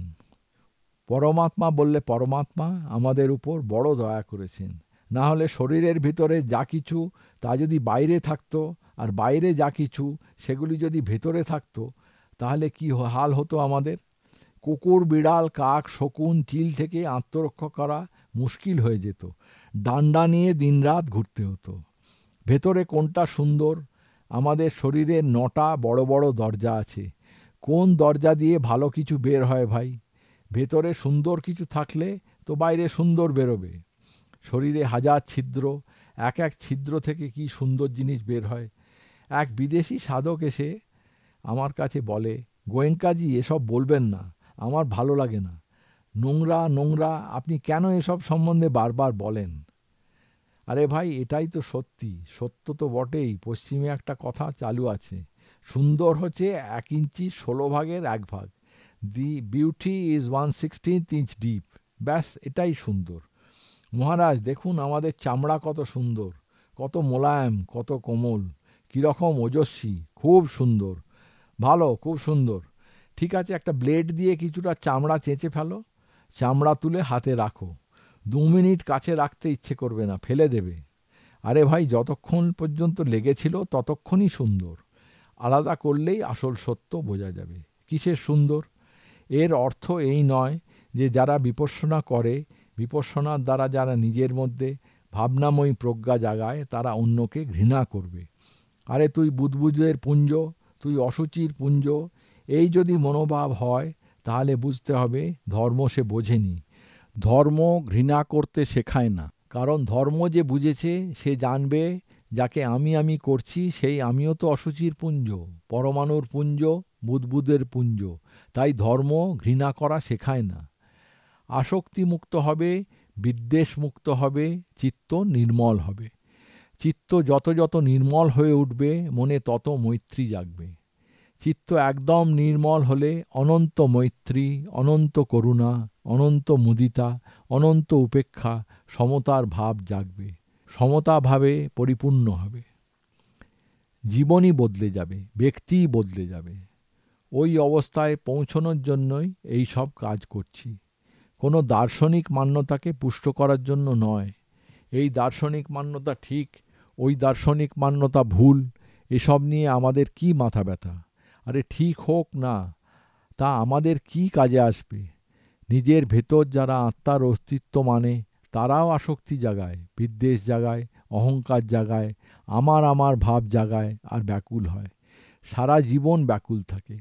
পরমাত্মা বললে পরমাত্মা আমাদের উপর বড় দয়া করেছেন। না হলে শরীরের ভিতরে যা কিছু তা যদি বাইরে থাকতো, আর বাইরে যা কিছু সেগুলি যদি ভেতরে থাকতো, তাহলে কি হাল হতো আমাদের? কুকুর, বিড়াল, কাক, শকুন, চিল থেকে আত্মরক্ষা করা মুশকিল হয়ে যেত। ডান্ডা নিয়ে দিনরাত ঘুরতে হতো। ভেতরে কোনটা সুন্দর? আমাদের শরীরে 9টা বড় বড় দরজা আছে। কোন দরজা দিয়ে ভালো কিছু বের হয় ভাই? ভেতরে সুন্দর কিছু থাকলে তো বাইরে সুন্দর বেরোবে। শরীরে হাজার ছিদ্র, এক এক ছিদ্র থেকে কি সুন্দর জিনিস বের হয়। এক বিদেশি সাধক এসে আমার কাছে বলে, গোয়েঙ্কাজি এসব বলবেন না, আমার ভালো লাগে না। নোংরা নোংরা, আপনি কেন এসব সম্বন্ধে বারবার বলেন? আরে ভাই, এটাই তো সত্যি, সত্য তো বটেই। পশ্চিমে একটা কথা চালু আছে, সুন্দর হচ্ছে 1 ইঞ্চি 16 ভাগের 1 ভাগ। The beauty is 1/16 inch deep. ব্যাস, এটাই সুন্দর। মহারাজ দেখুন আমাদের চামড়া কত সুন্দর, কত মোলায়েম, কত কোমল, কীরকম ওজস্বী, খুব সুন্দর, ভালো, খুব সুন্দর। ঠিক আছে, একটা ব্লেড দিয়ে কিছুটা চামড়া চেঁচে ফেলো, চামড়া তুলে হাতে রাখো, 2 মিনিট কাছে রাখতে ইচ্ছে করবে না, ফেলে দেবে। আরে ভাই, যতক্ষণ পর্যন্ত লেগেছিল ততক্ষণই সুন্দর। আলাদা করলেই আসল সত্য বোঝা যাবে। কিসের সুন্দর? এর অর্থ এই নয় যে যারা বিপশ্যনা করে, বিপশ্যনার দ্বারা যারা নিজের মধ্যে ভাবনাময়ী প্রজ্ঞা জাগায়, তারা অন্যকে ঘৃণা করবে। আরে তুই বুদ্বুদের পুঞ্জ, তুই অসুচির পুঞ্জ, এই যদি মনোভাব হয়, তাহলে বুঝতে হবে ধর্ম সে বোঝেনি। ধর্ম ঘৃণা করতে শেখায় না, কারণ ধর্ম যে বুঝেছে সে জানবে যাকে আমি আমি করছি সেই আমিও তো অসুচির পুঞ্জ, পরমাণুর পুঞ্জ, বুদ্বুদের পুঞ্জ। তাই ধর্ম ঘৃণা করা শেখায় না। আসক্তি মুক্ত হবে, বিদ্বেষ মুক্ত হবে, চিত্ত নির্মল হবে। চিত্ত যত যত নির্মল হয়ে উঠবে, মনে তত মৈত্রী জাগবে। চিত্ত একদম নির্মল হলে অনন্ত মৈত্রী, অনন্ত করুণা, অনন্ত মুদিতা, অনন্ত উপেক্ষা, সমতার ভাব জাগবে। সমতা ভাবে পরিপূর্ণ হবে। জীবনই বদলে যাবে, ব্যক্তিই বদলে যাবে। ওই অবস্থায় পৌঁছনোর জন্যই এই সব কাজ করছি। কোনো দার্শনিক মান্যতাকে পুষ্ট করার জন্য নয়। এই দার্শনিক মান্যতা ঠিক, ওই দার্শনিক মান্যতা ভুল, এসব নিয়ে আমাদের কি মাথা ব্যথা? আরে ঠিক হোক না, তা আমাদের কি কাজে আসবে? নিজের ভেতর যারা আত্মার অস্তিত্ব মানে, তারাও আসক্তি জাগায়, বিদ্বেষ জাগায়, অহংকার জাগায়, আমার আমার ভাব জাগায়, আর ব্যাকুল হয়। সারা জীবন ব্যাকুল থাকে।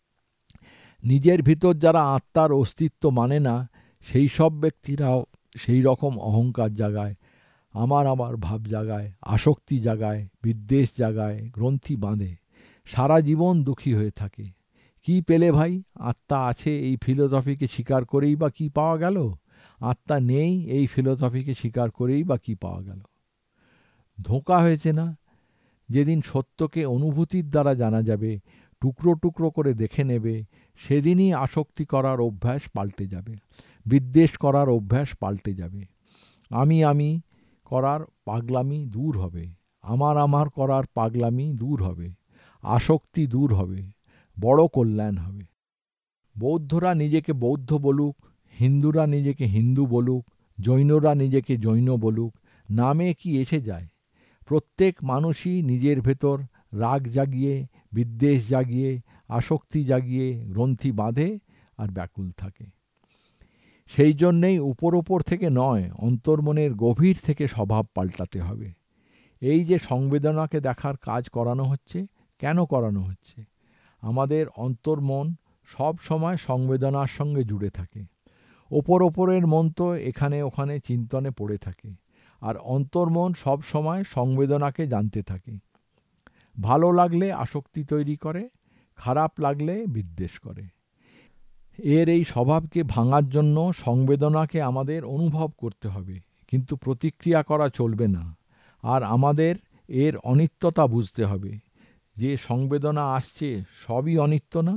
নিজের ভিতর যারা আত্মার অস্তিত্ব মানে না, সেই সব ব্যক্তিরাও সেই রকম অহংকার জাগায়, আমার আমার ভাব জাগায়, আসক্তি জাগায়, বিদ্বেষ জাগায়, গ্রন্থি বাঁধে। সারা জীবন দুঃখী হয়ে থাকে। কি পেলে ভাই? আত্মা আছে এই ফিলোসফিকে স্বীকার করেই বা কি পাওয়া গেল? আত্মা নেই এই ফিলোসফিকে স্বীকার করেই বা কি পাওয়া গেল? ধোঁকা হয়েছে না? যেদিন সত্যকে অনুভূতির দ্বারা জানা যাবে, টুকরো টুকরো করে দেখে নেবে, সেদিনই আসক্তি করার অভ্যাস পাল্টে যাবে, বিদ্বেষ করার অভ্যাস পাল্টে যাবে, আমি আমি করার পাগলামি দূর হবে, আমার আমার করার পাগলামি দূর হবে, আসক্তি দূর হবে, বড় কল্যাণ হবে। বৌদ্ধরা নিজেকে বৌদ্ধ বলুক, হিন্দুরা নিজেকে হিন্দু বলুক, জৈনরা নিজেকে জৈন বলুক, নামে কি এসে যায়? প্রত্যেক মানুষই নিজের ভেতর রাগ জাগিয়ে, বিদ্বেষ জাগিয়ে, আসক্তি জাগিয়ে গ্রন্থি বাঁধে আর ব্যাকুল থাকে। সেই জন্যেই উপর থেকে নয়, অন্তর্মনের গভীর থেকে স্বভাব পাল্টাতে হবে। এই যে সংবেদনাকে দেখার কাজ করানো হচ্ছে, কেন করানো হচ্ছে? আমাদের অন্তর্মন সব সময় সংবেদনার সঙ্গে জুড়ে থাকে। ওপরের মন তো এখানে ওখানে চিন্তনে পড়ে থাকে, আর অন্তর্মন সব সময় সংবেদনাকে জানতে থাকে। ভালো লাগলে আসক্তি তৈরি করে, খারাপ লাগলে বিদ্বেষ করে। এর এই স্বভাবকে ভাঙার জন্য সংবেদনাকে আমাদের অনুভব করতে হবে, কিন্তু প্রতিক্রিয়া করা চলবে না। আর আমাদের এর অনিত্যতা বুঝতে হবে। যে সংবেদনা আসছে সবই অনিত্য না?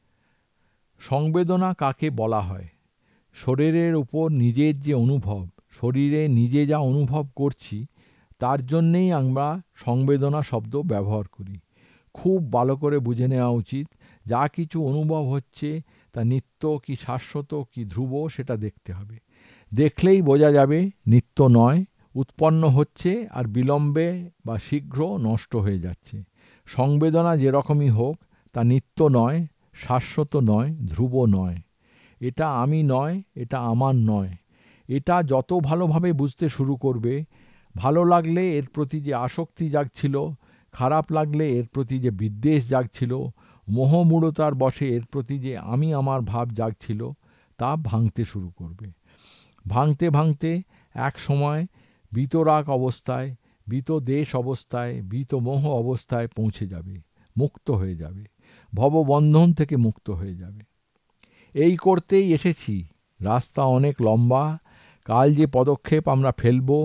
সংবেদনা কাকে বলা হয়? শরীরের উপর নিজের যে অনুভব, শরীরে নিজে যা অনুভব করছি, তার জন্যেই আমরা সংবেদনা শব্দ ব্যবহার করি। খুব ভালো করে বুঝে নেওয়া উচিত, যা কিছু অনুভব হচ্ছে তা নিত্য কি শাশ্বত কি ধ্রুব সেটা দেখতে হবে। দেখলেই বোঝা যাবে নিত্য নয়, উৎপন্ন হচ্ছে আর বিলম্বে বা শীঘ্র নষ্ট হয়ে যাচ্ছে। সংবেদনা যেরকমই হোক, তা নিত্য নয়, শাশ্বত নয়, ধ্রুব নয়। এটা আমি নয়, এটা আমার নয়। এটা যত ভালোভাবে বুঝতে শুরু করবে, ভালো লাগলে এর প্রতি যে আসক্তি জাগছিল, খারাপ লাগলে এর প্রতি যে বিদ্বেষ জাগছিল, মোহমূঢ়তার বশে এর প্রতি যে আমি আমার ভাব জাগছিল, তা ভাঙতে শুরু করবে। ভাঙতে ভাঙতে এক সময় বিতরাগ অবস্থায়, বিতদেশ অবস্থায়, বিতমোহ অবস্থায় পৌঁছে যাবে, মুক্ত হয়ে যাবে, ভববন্ধন থেকে মুক্ত হয়ে যাবে। এই করতেই এসেছি। রাস্তা অনেক লম্বা, কাল যে পদক্ষেপ আমরা ফেলব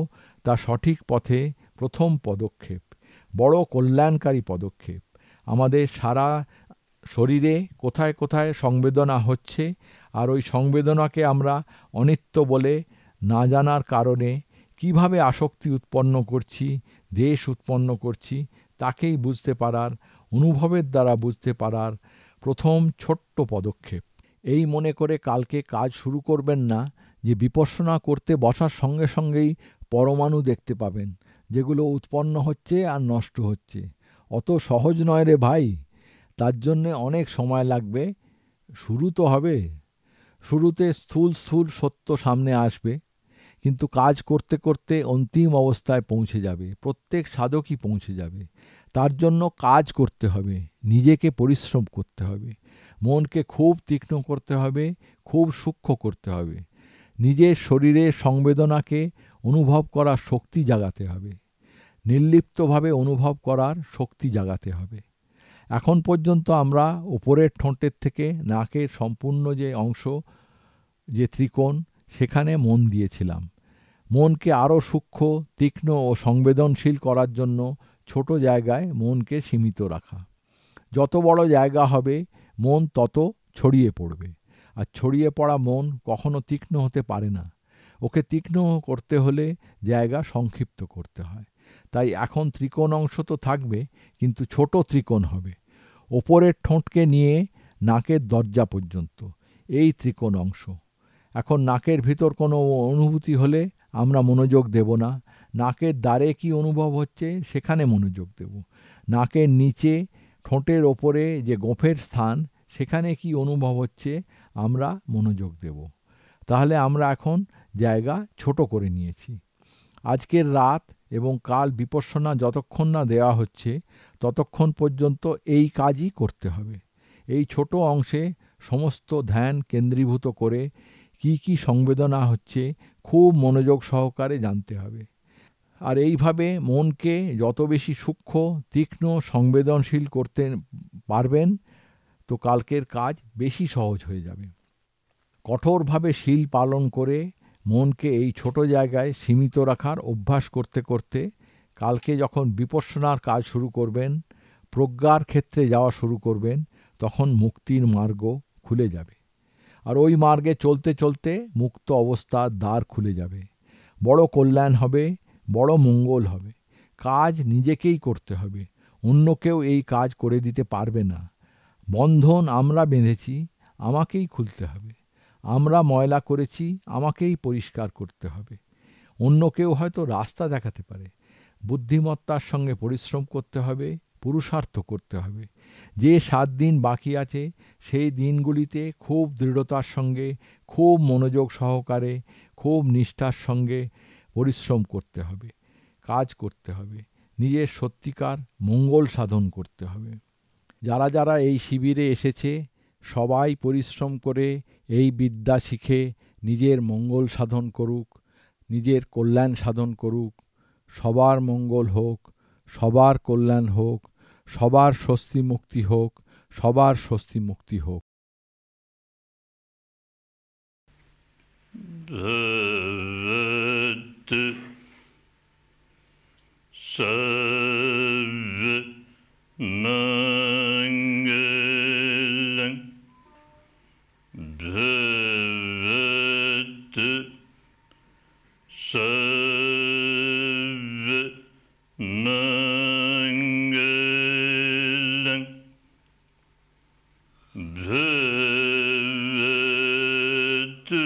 তা সঠিক পথে প্রথম পদক্ষেপ, বড় কল্যাণকারী পদক্ষেপ। আমাদের সারা শরীরে কোথায় কোথায় সংবেদনা হচ্ছে, আর ওই সংবেদনাকে আমরা অনিত্য বলে না জানার কারণে কিভাবে আসক্তি উৎপন্ন করছি, দেশ উৎপন্ন করছি, তাকেই বুঝতে পারার, অনুভবের দ্বারা বুঝতে পারার প্রথম ছোট্ট পদক্ষেপ। এই মনে করে কালকে কাজ শুরু করবেন না যে বিপশ্যনা করতে বসার সঙ্গে সঙ্গেই পরমাণু দেখতে পাবেন, যেগুলো উৎপন্ন হচ্ছে আর নষ্ট হচ্ছে। অত সহজ নয় রে ভাই, তার জন্যে অনেক সময় লাগবে। শুরু তো হবে। শুরুতে স্থূল স্থূল সত্য সামনে আসবে, কিন্তু কাজ করতে করতে অন্তিম অবস্থায় পৌঁছে যাবে, প্রত্যেক সাধকই পৌঁছে যাবে। তার জন্য কাজ করতে হবে, নিজেকে পরিশ্রম করতে হবে, মনকে খুব তীক্ষ্ণ করতে হবে, খুব সূক্ষ্ম করতে হবে, নিজের শরীরের সংবেদনাকে অনুভব করার শক্তি জাগাতে হবে, নির্লিপ্তভাবে অনুভব করার শক্তি জাগাতে হবে। এখন পর্যন্ত আমরা উপরের ঠোঁটের থেকে নাকের সম্পূর্ণ যে অংশ, যে ত্রিকোণ, সেখানে মন দিয়েছিলাম। মনকে আরও সূক্ষ্ম, তীক্ষ্ণ ও সংবেদনশীল করার জন্য ছোট জায়গায় মনকে সীমিত রাখা। যত বড় জায়গা হবে মন তত ছড়িয়ে পড়বে, আর ছড়িয়ে পড়া মন কখনো তীক্ষ্ণ হতে পারে না। ওকে তীক্ষ্ণ করতে হলে জায়গা সংক্ষিপ্ত করতে হয়। তাই এখন ত্রিকোণ অংশ তো থাকবে, কিন্তু ছোট ত্রিকোণ হবে। ওপরের ঠোঁটকে নিয়ে নাকের দরজা পর্যন্ত এই ত্রিকোণ অংশ। এখন নাকের ভিতর কোনো অনুভূতি হলে আমরা মনোযোগ দেব না, নাকের দ্বারে কি অনুভব হচ্ছে সেখানে মনোযোগ দেব। নাকের নিচে ঠোঁটের ওপরে যে গোঁফের স্থান, সেখানে কি অনুভব হচ্ছে আমরা মনোযোগ দেব। তাহলে আমরা এখন জায়গা ছোট করে নিয়েছি। আজকের রাত এবং কাল বিপশ্যনা যতক্ষণ না দেওয়া হচ্ছে ততক্ষণ পর্যন্ত এই কাজই করতে হবে। এই ছোট অংশে সমস্ত ধ্যান কেন্দ্রীভূত করে কি কি সংবেদনা হচ্ছে খুব মনোযোগ সহকারে জানতে হবে। আর এইভাবে মনকে যত বেশি সূক্ষ্ম, তীক্ষ্ণ, সংবেদনশীল করতে পারবেন, তো কালকের কাজ বেশি সহজ হয়ে যাবে। কঠোরভাবে শীল পালন করে মনকে এই ছোট জায়গায় সীমিত রাখার অভ্যাস করতে করতে কালকে যখন বিপশ্যনার কাজ শুরু করবেন, প্রজ্ঞার ক্ষেত্রে যাওয়া শুরু করবেন, তখন মুক্তির মার্গ খুলে যাবে। আর ওই মার্গে চলতে চলতে মুক্ত অবস্থার দ্বার খুলে যাবে। বড় কল্যাণ হবে, বড় মঙ্গল হবে। কাজ নিজেকেই করতে হবে, অন্য কেউ এই কাজ করে দিতে পারবে না। বন্ধন আমরা বেঁধেছি, আমাকেই খুলতে হবে। আমরা ময়লা করেছি, আমাকেই পরিষ্কার করতে হবে। অন্য কেউ হয়তো রাস্তা দেখাতে পারে। বুদ্ধিমত্তার সঙ্গে পরিশ্রম করতে হবে, পুরুষার্থ করতে হবে। যে 7 দিন বাকি আছে সেই দিনগুলিতে খুব দৃঢ়তার সঙ্গে, খুব মনোযোগ সহকারে, খুব নিষ্ঠার সঙ্গে পরিশ্রম করতে হবে, কাজ করতে হবে, নিজের সত্যিকার মঙ্গল সাধন করতে হবে। যারা যারা এই শিবিরে এসেছে সবাই পরিশ্রম করে এই বিদ্যা শিখে নিজের মঙ্গল সাধন করুক, নিজের কল্যাণ সাধন করুক। সবার মঙ্গল হোক, সবার কল্যাণ হোক, সবার স্বস্তি মুক্তি হোক, সবার স্বস্তি মুক্তি হোক। भवतु सर्वमङ्गलं भवतु सर्वमङ्गलं भवतु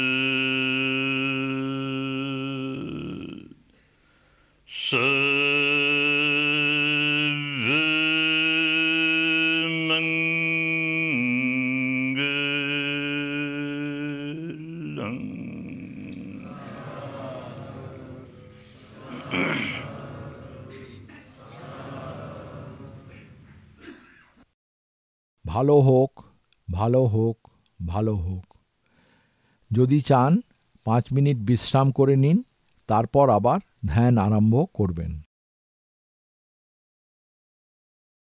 ভালো হোক, ভালো হোক, ভালো হোক। যদি চান 5 মিনিট বিশ্রাম করে নিন, তারপর আবার ধ্যান আরম্ভ করবেন।